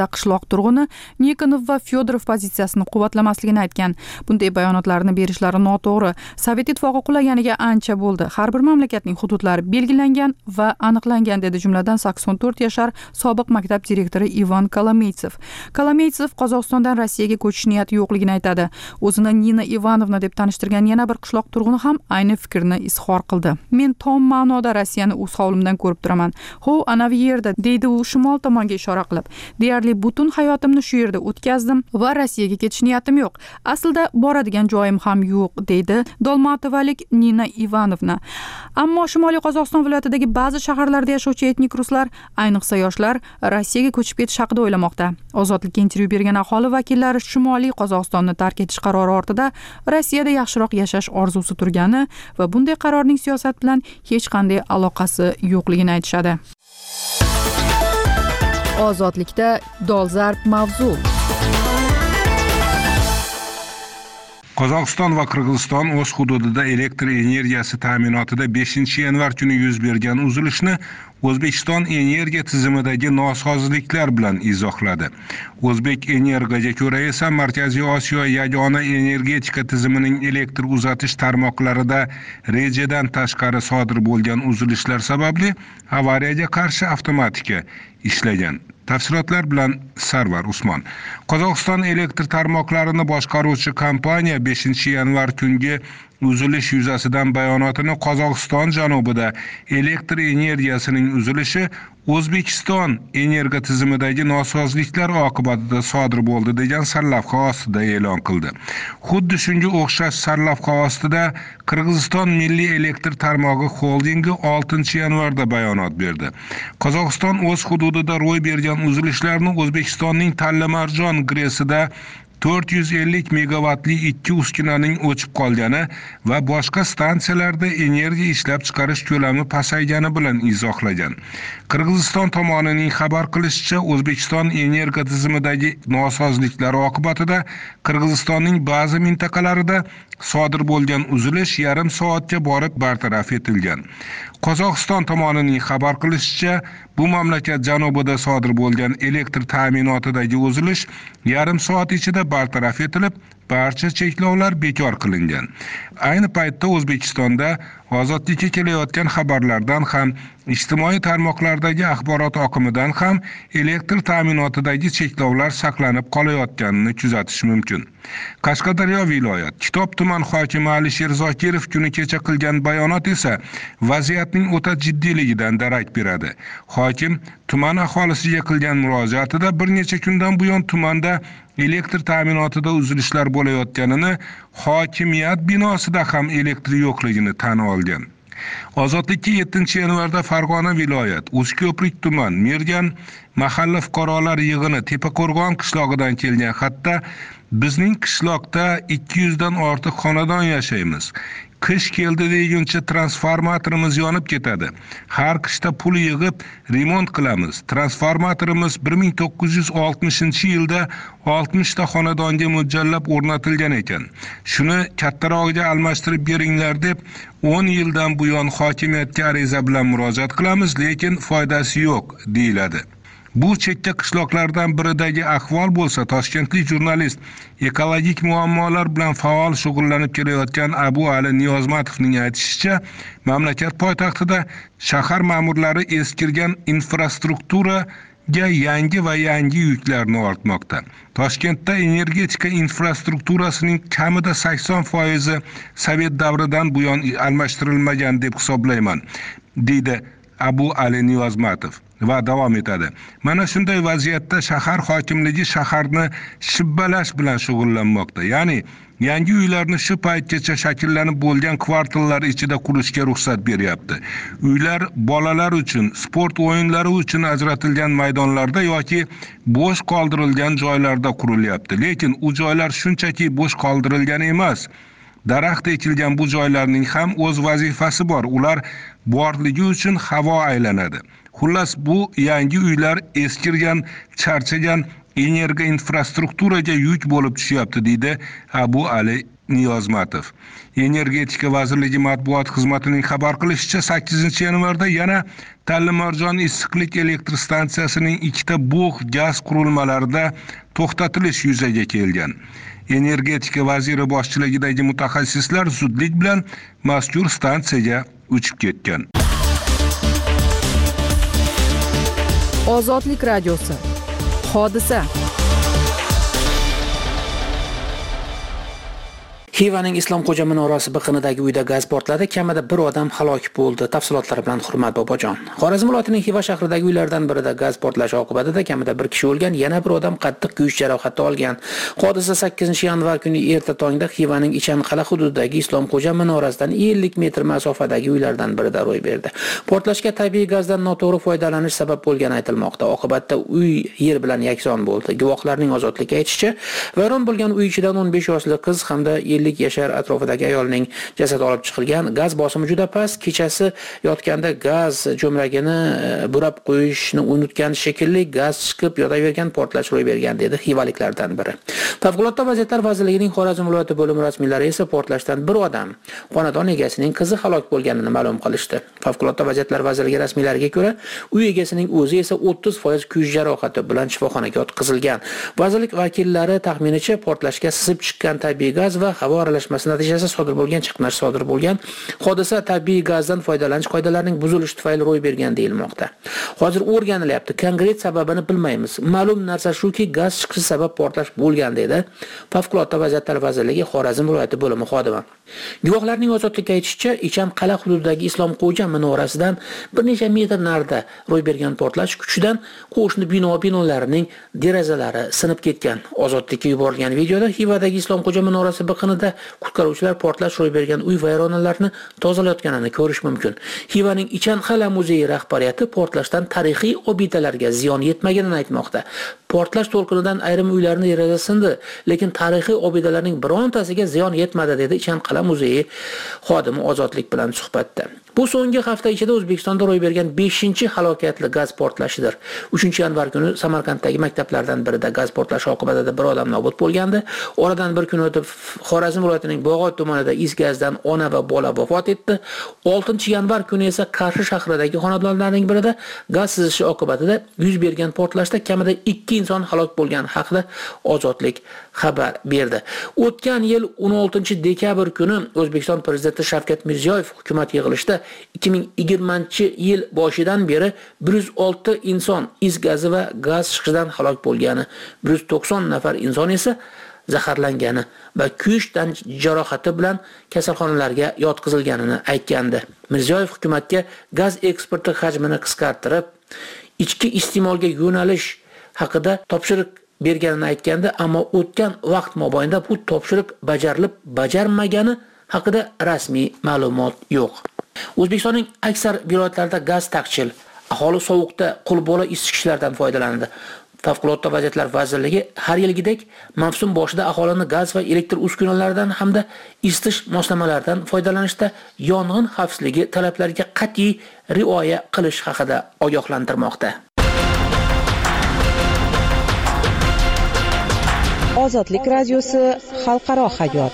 qishloq turg'uni Nikonov va Fyodorov pozitsiyasini quvvatlamasligini aytgan. Bunday bayonotlarni berishlari noto'g'ri. Sovet ittifoqi qulaganiga ancha bo'ldi. Har bir mamlakatning hududlari belgilangan va aniqlangan, dedi jumladan 84 yashar sobiq maktab direktori Ivan Kolomeytsev. Kolomeytsev Qozog'istondan Rossiyaga ko'chish niyati yo'qligini aytadi. O'zini Nina Ivanovna deb tanishtirgan yana bir qishloq turg'uni ham ayni fikrni izhor qildi. Men tom ma'noda Rossiyani o'z hovlimdan ko'rib turaman. Ho, anavi yerda, deydi u shimol tomonga ishora qilib. Deyarli butun hayotimni shu yerda o'tkazdim va Rossiyaga ketish niyatim yo'q. Aslida boradigan joyim ham yo'q, deydi Dolmatovalik Nina Ivanovna. Ammo Shimoliy Qozog'iston viloyatidagi ba'zi shaharlarda yashovchi etnik ruslar, ayniqsa yoshlar, Rossiyaga ko'chib ketish haqida o'ylamoqda. Ozodlikka intervyu bergan aholi vakillari Shimoliy Qozog'istonni tark etish qarori ortida Rossiyada yaxshiroq yashash orzusi turgani va bunday qarorning siyosat bilan hech qanday aloqasi yo'qligini aytishadi. Ozodlikda dolzarb mavzu. Qozog'iston va Qirg'iziston o'z hududida elektr energiyasi ta'minotida 5-yanvar kuni yuz bergan uzilishni O'zbekiston energiya tizimidagi nosozliklar bilan izohladi. O'zbek Energoga ko'ra esa Markaziy Osiyo yagona energetika tizimining elektr uzatish tarmoqlarida rejadan tashqari sodir bo'lgan uzilishlar sababli avariyaga qarshi avtomatika ishlagan. Tafsilotlar bilan Sarvar Usmon. Qozog'iston elektr tarmoqlarini boshqaruvchi kompaniya 5-yanvar kungi uzilish yuzasidan bayonotini Qozog'iston janubida elektr energiyasining uzilishi O'zbekiston energo tizimidagi nosozliklar oqibatida sodir bo'ldi degan sarlavha ostida e'lon qildi. Xuddi shunga o'xshash sarlavha ostida Qirg'iziston Milliy elektr tarmog'i xoldingi 6-yanvarda bayonot berdi. Qozog'iston o'z hududida ro'y bergan uzilishlarni O'zbekistonning Talla-Marjon gresida 450 megavatli 2 uskunaning o'chib qolgani va boshqa stansiyalarda energiya ishlab chiqarish ko'lami pasaygani bilan izohlagan. Qirg'iziston tomonining xabar qilishicha, O'zbekiston energo tizimidagi nosozliklar oqibatida Qirg'izistonning ba'zi mintaqalarida sodir bo'lgan uzilish yarim soatga borib bartaraf etilgan. Qozog'iston tomonining xabar qilishicha, bu mamlakat janubida sodir bo'lgan elektr ta'minotidagi uzilish yarim soat ichida bartaraf etilib, barcha cheklovlar bekor qilingan. Ayni paytda O'zbekistonda ozodlikka kelayotgan xabarlardan ham, ijtimoiy tarmoqlardagi axborot oqimidan ham elektr ta'minotidagi cheklovlar saqlanib qolayotganini kuzatish mumkin. Qashqadaryo viloyat Kitob tuman hokimi Alisher Zokirov kuni kecha qilgan bayonot esa vaziyatning o'ta jiddiyligidan darak beradi. Hokim tuman aholisiga qilgan murojaatida bir necha kundan buyon tumanda elektr ta'minotida uzilishlar bo'layotganini, hokimiyat binosida ham elektr yo'qligini tan olgan. Ozodlikka 7-yanvarda Farg'ona viloyat O'zko'prik tuman Mergan mahalla fuqarolar yig'ini Tepaqo'rg'on qishlog'idan kelgan xatda bizning qishloqda 200 dan ortiq xonadon yashaymiz. Qish keldi deguncha transformatorimiz yonib ketadi. Har qishda pul yig'ib remont qilamiz. Transformatorimiz 1960-yilda 60 ta xonadonga mo'ljallab o'rnatilgan ekan. Shuni kattarog'iga almashtirib beringlar deb 10 yildan buyon hokimiyatga ariza bilan murojaat qilamiz, lekin foydasi yo'q, deyiladi. Bu chekka qishloqlardan biridagi ahvol bo'lsa, toshkentlik jurnalist ekologik muammolar bilan faol shug'ullanib kelayotgan Abu Ali Niyozmatovning aytishicha, mamlakat poytaxtida shahar ma'murlari eskirgan infrastrukturaga yangi va yangi yuklarni ortmoqda. Toshkentda energetika infrastrukturasining kamida 80% Sovet davridan buyon almashtirilmagan deb hisoblayman, deydi Abu Ali Niyozmatov. Va davom etadi. Mana shunday vaziyatda shahar hokimligi shaharni shibbalash bilan shug'ullanmoqda. Ya'ni yangi uylarni shu paytgacha shakllanib bo'lgan kvartallar ichida qurishga ruxsat beryapti. Uylar bolalar uchun, sport o'yinlari uchun ajratilgan maydonlarda yoki bo'sh qoldirilgan joylarda qurilyapti. Lekin u joylar shunchaki bo'sh qoldirilgan emas. Daraxt ekilgan bu joylarning ham o'z vazifasi bor. Ular borligi uchun havo aylanadi. Xullas, bu yangi uylar eskirgan, charchagan energo infrastrukturaga yuk bo'lib tushyapti, deydi Abu Ali Niyozmatov. Energetika vazirligi matbuot xizmatining xabar qilishicha, 8-yanvarda yana Tallimarjon issiqlik elektr stansiyasining 2 bug' gaz qurilmalarida to'xtatilish yuzaga kelgan. Energetika vaziri boshchiligidagi mutaxassislar zudlik bilan mazkur stansiyaga uchib ketgan. Ozodlik radiosi. Hodisa. Xivaning Islomxo'ja minorasi biqinidagi uyda gaz portladi, kamida 1 odam halok bo'ldi. Tafsilotlari bilan Hurmat Bobojon. Xorazm viloyatining Xiva shahridagi uylardan birida gaz portlashi oqibatida kamida 1 kishi o'lgan, yana 1 odam qattiq kuyish jarohati olgan. Hodisa 8-yanvar kuni erta tongda Xivaning Ichanqal'a hududidagi Islomxo'ja minorasidan 50 metr masofadagi uylardan birida ro'y berdi. Portlashga tabiiy gazdan noto'g'ri foydalanish sabab bo'lgani aytilmoqda. Oqibatda uy yer bilan yakson bo'ldi. Guvohlarning ozodlikka aytishicha, vayron bo'lgan uy ichidan 15 yoshli qiz hamda 50 yashar atrofidagi ayolning jasadi olib chiqilgan. Gaz bosimi juda past. Kechasi yotganda gaz jo'mragini burab qo'yishni unutgan shekilli gaz chiqib yotavergan, portlash ro'y bergan dedi xivaliklardan biri. Favqulodda vaziyatlar vazirligining Xorazm viloyati bo'limi rasmiylari esa portlashdan 1 odam, xonadon egasining qizi halok bo'lganini ma'lum qilishdi. Favqulodda vaziyatlar vazirligi rasmiylariga ko'ra, uy egasining o'zi esa 30% kuyish jarohati bilan shifoxonaga yotqizilgan. Vazirlik vakillari taxminicha portlashga sizib chiqqan tabiiy gaz va havo aralashmasi natijasida sodir bo'lgan chiqnash sodir bo'lgan. Hodisa tabiiy gazdan foydalanish qoidalarining buzilishi tufayli ro'y bergan deyilmoqda. Hozir o'rganilyapti. Konkret sababini bilmaymiz. Ma'lum narsa shuki, gaz chiqishi sabab portlash bo'lgan dedi Favqulodda vaziyatlar vazirligi Xorazm viloyati bo'limi xodimi. Guvohlarning ozodlikka aytishicha, Ichanqal'a hududidagi Islomxo'ja minorasidan bir necha metr narida ro'y bergan portlash kuchidan qo'shni binolarining derazalari sinib ketgan. Ozodlikka yuborilgan videoda Xivadagi Islomxo'ja minorasi biqinida qutqaruvchilar portlash ro'y bergan uy vayronalarini tozalayotganini ko'rish mumkin. Xivaning Ichanqal'a muzeyi rahbariyati portlashdan tarixiy obidalarga ziyon yetmaganini aytmoqda. Portlash to'lqinidan ayrim uylarning derazasi sindi, lekin tarixiy obidalarning birontasiga ziyon yetmadi dedi Ichanqal'a muzeyi xodimi ozodlik bilan suhbatda. Bu so'nggi hafta ichida O'zbekistonda ro'y bergan 5-halokatli gaz portlashidir. 3-yanvar kuni Samarqanddagi maktablardan birida gaz portlashi oqibatida 1 odam nobud bo'lgandi. Oradan bir kun o'tib Xorazm viloyatining Bog'ot tumanida is gazdan ona va bola vafot etdi. 6-yanvar kuni esa Qarshi shahridagi xonadonlarning birida gaz sizishi oqibatida yuz bergan portlashda kamida 2 inson halok bo'lgani haqida Ozodlik xabar berdi. O'tgan yil 16-dekabr kuni O'zbekiston prezidenti Shavkat Mirziyoyev hukumat yig'ilishida 2020-yil boshidan beri 106 inson is gazi va gaz chiqishidan halok bo'lgani, 190 nafar inson esa zaharlangani va kuyishdan jarohati bilan kasalxonalarga yotqizilganini aytgandi. Mirziyoyev hukumatga gaz eksporti hajmini qisqartirib, ichki iste'molga yo'nalish haqida topshiriq berganini aytgandi, ammo o'tgan vaqt mobaynida bu topshiriq bajarilmagani haqida rasmiy ma'lumot yo'q. O'zbekistonning aksar viloyatlarida gaz taqchil, aholi sovuqda qo'lbola isitgichlardan foydalanadi. Favqulodda vaziyatlar vazirligi har yilgidek mavsum boshida aholini gaz va elektr uskunalaridan hamda isitish moslamalaridan foydalanishda yong'in xavfsizligi talablariga qat'iy rioya qilish haqida ogohlantirmoqda. Ozodlik radiosi xalqaro hayot.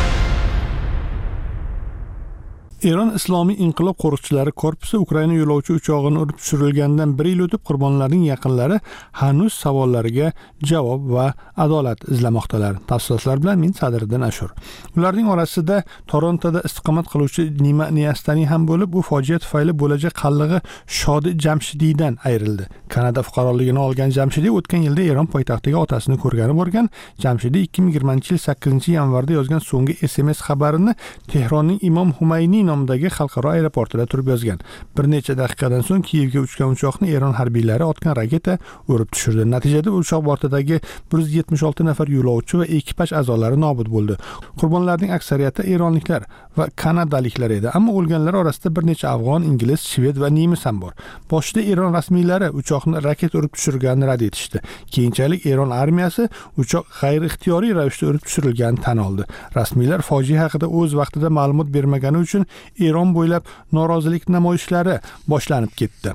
Eron Islomiy inqilob qo'riqchilari korpusi Ukraina yo'lovchi uchog'ini urib tushirilgandan 1 yil o'tib qurbonlarning yaqinlari hanuz savollariga javob va adolat izlamoqdalar. Tafsilotlar bilan men Sadriddin Ashur. Ularning orasida Torontoda istiqomat qiluvchi Nima Niyastani ham bo'lib, bu fojia tufayli bo'lajak qallig'i Shodi Jamshidiydan ayrildi. Kanada fuqaroligini olgan Jamshidiy o'tgan yilda Eron poytaxtiga otasini ko'rgani borgan. Jamshidiy 2020-yil 8-yanvarda yozgan so'nggi SMS xabarini Tehronning Imom Humayniy nomidagi xalqaro aeroportida turib yozgan. Bir necha daqiqadan so'ng Kiyevga uchgan uchoqni Eron harbiylari otgan raketa urib tushirdi. Natijada uchoq bortidagi 176 nafar yo'lovchi va ekipaj a'zolari nobud bo'ldi. Qurbonlarning aksariyati eronliklar va kanadaliklar edi, ammo o'lganlar orasida bir necha afg'on, ingliz, shved va nemis ham bor. Boshida Eron rasmiylari uchoqni raketa urib tushirganini rad etishdi. Keyinchalik Eron armiyasi uchoq g'ayri-ixtiyoriy ravishda urib tushirilganini tan oldi. Rasmiylar fojia haqida o'z vaqtida ma'lumot bermagani uchun Eron bo'ylab norozilik namoyishlari boshlanib ketdi.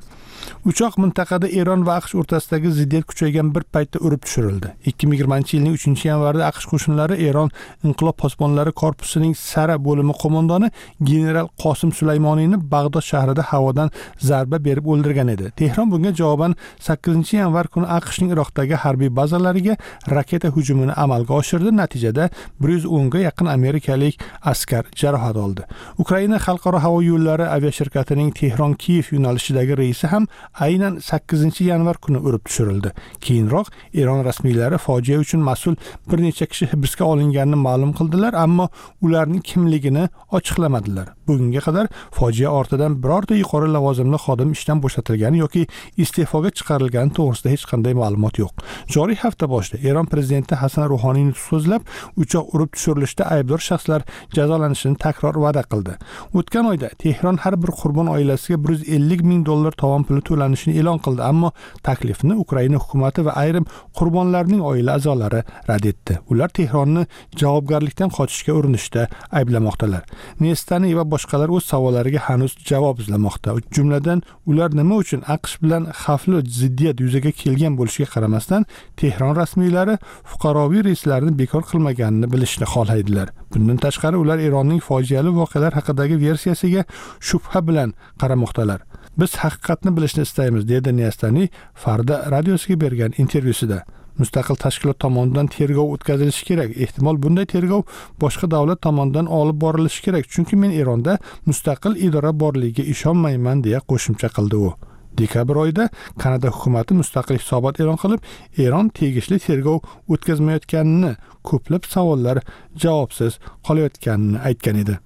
Uchoq mintaqada Eron va AQSh o'rtasidagi ziddiyat kuchaygan bir paytda urib tushirildi. 2020-yilning 3-yanvarida AQSh qo'shinlari Eron Inqilob posbonlari korpusining Sara bo'limi qo'mondoni general Qosim Sulaymoniyni Bag'dod shahrida havodan zarba berib o'ldirgan edi. Tehron bunga javoban 8-yanvar kuni AQShning Iroqdagi harbiy bazalariga raketa hujumini amalga oshirdi. Natijada 110 ga yaqin amerikalik askar jarohat oldi. Ukraina xalqaro havo yo'llari aviashirkatining Tehron-Kiyev yo'nalishidagi reysi ham aynan 8-yanvar kuni urib tushirildi. Keyinroq Eron rasmiylari fojia uchun mas'ul bir necha kishi hibsga olinganini ma'lum qildilar, ammo ularning kimligini ochiqlamadilar. Bugunga qadar fojia ortidan birorta yuqori lavozimli xodim ishdan bo'shatilgani yoki iste'foga chiqarilgani to'g'risida hech qanday ma'lumot yo'q. Joriy hafta boshida Eron prezidenti Hasan Ruhoniyni so'zlab, uchoq urib tushirilishda aybdor shaxslar jazolanishini takror va'da qildi. O'tgan oyda Tehron har bir qurbon oilasiga $150 ming tovon puli to'lanishini e'lon qildi, ammo taklifni Ukraina hukumatı va ayrim qurbonlarning oila a'zolari rad etdi. Ular Tehronni javobgarlikdan qochishga urinishda ayblamoqdalar. Nestani va boshqalar o'z savollariga hanuz javob izlamoqda. Jumladan, ular nima uchun AQSh bilan xavfli ziddiyat yuzaga kelgan bo'lishiga qaramasdan Tehron rasmiylari fuqaroviy reyslarni bekor qilmaganini bilishni xohlaydilar. Bundan tashqari, ular Eronning fojiali voqealar haqidagi versiyasiga shubha bilan qaramoqdalar. Biz haqiqatni bilishni istaymiz, dedi Nestani Farda radiosiga bergan intervyusida. Mustaqil tashkilot tomonidan tergov o'tkazilishi kerak. Ehtimol bunday tergov boshqa davlat tomonidan olib borilishi kerak, chunki men Eronda mustaqil idora borligiga ishonmayman, deya qo'shimcha qildi u. Dekabr oyida Kanada hukumati mustaqil hisobot e'lon qilib, Eron tegishli tergov o'tkazmayotganini, ko'plab savollar javobsiz qolayotganini aytgan edi.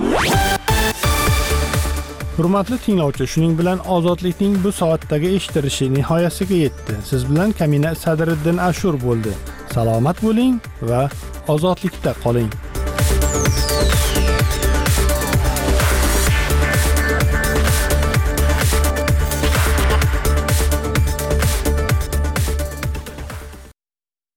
Hurmatli tinglovchi, shuning bilan ozodlikning bu soatdagi eshitilishi nihoyasiga yetdi. Siz bilan Kamina Sadriddin Ashur bo'ldi. Salomat bo'ling va ozodlikda qoling.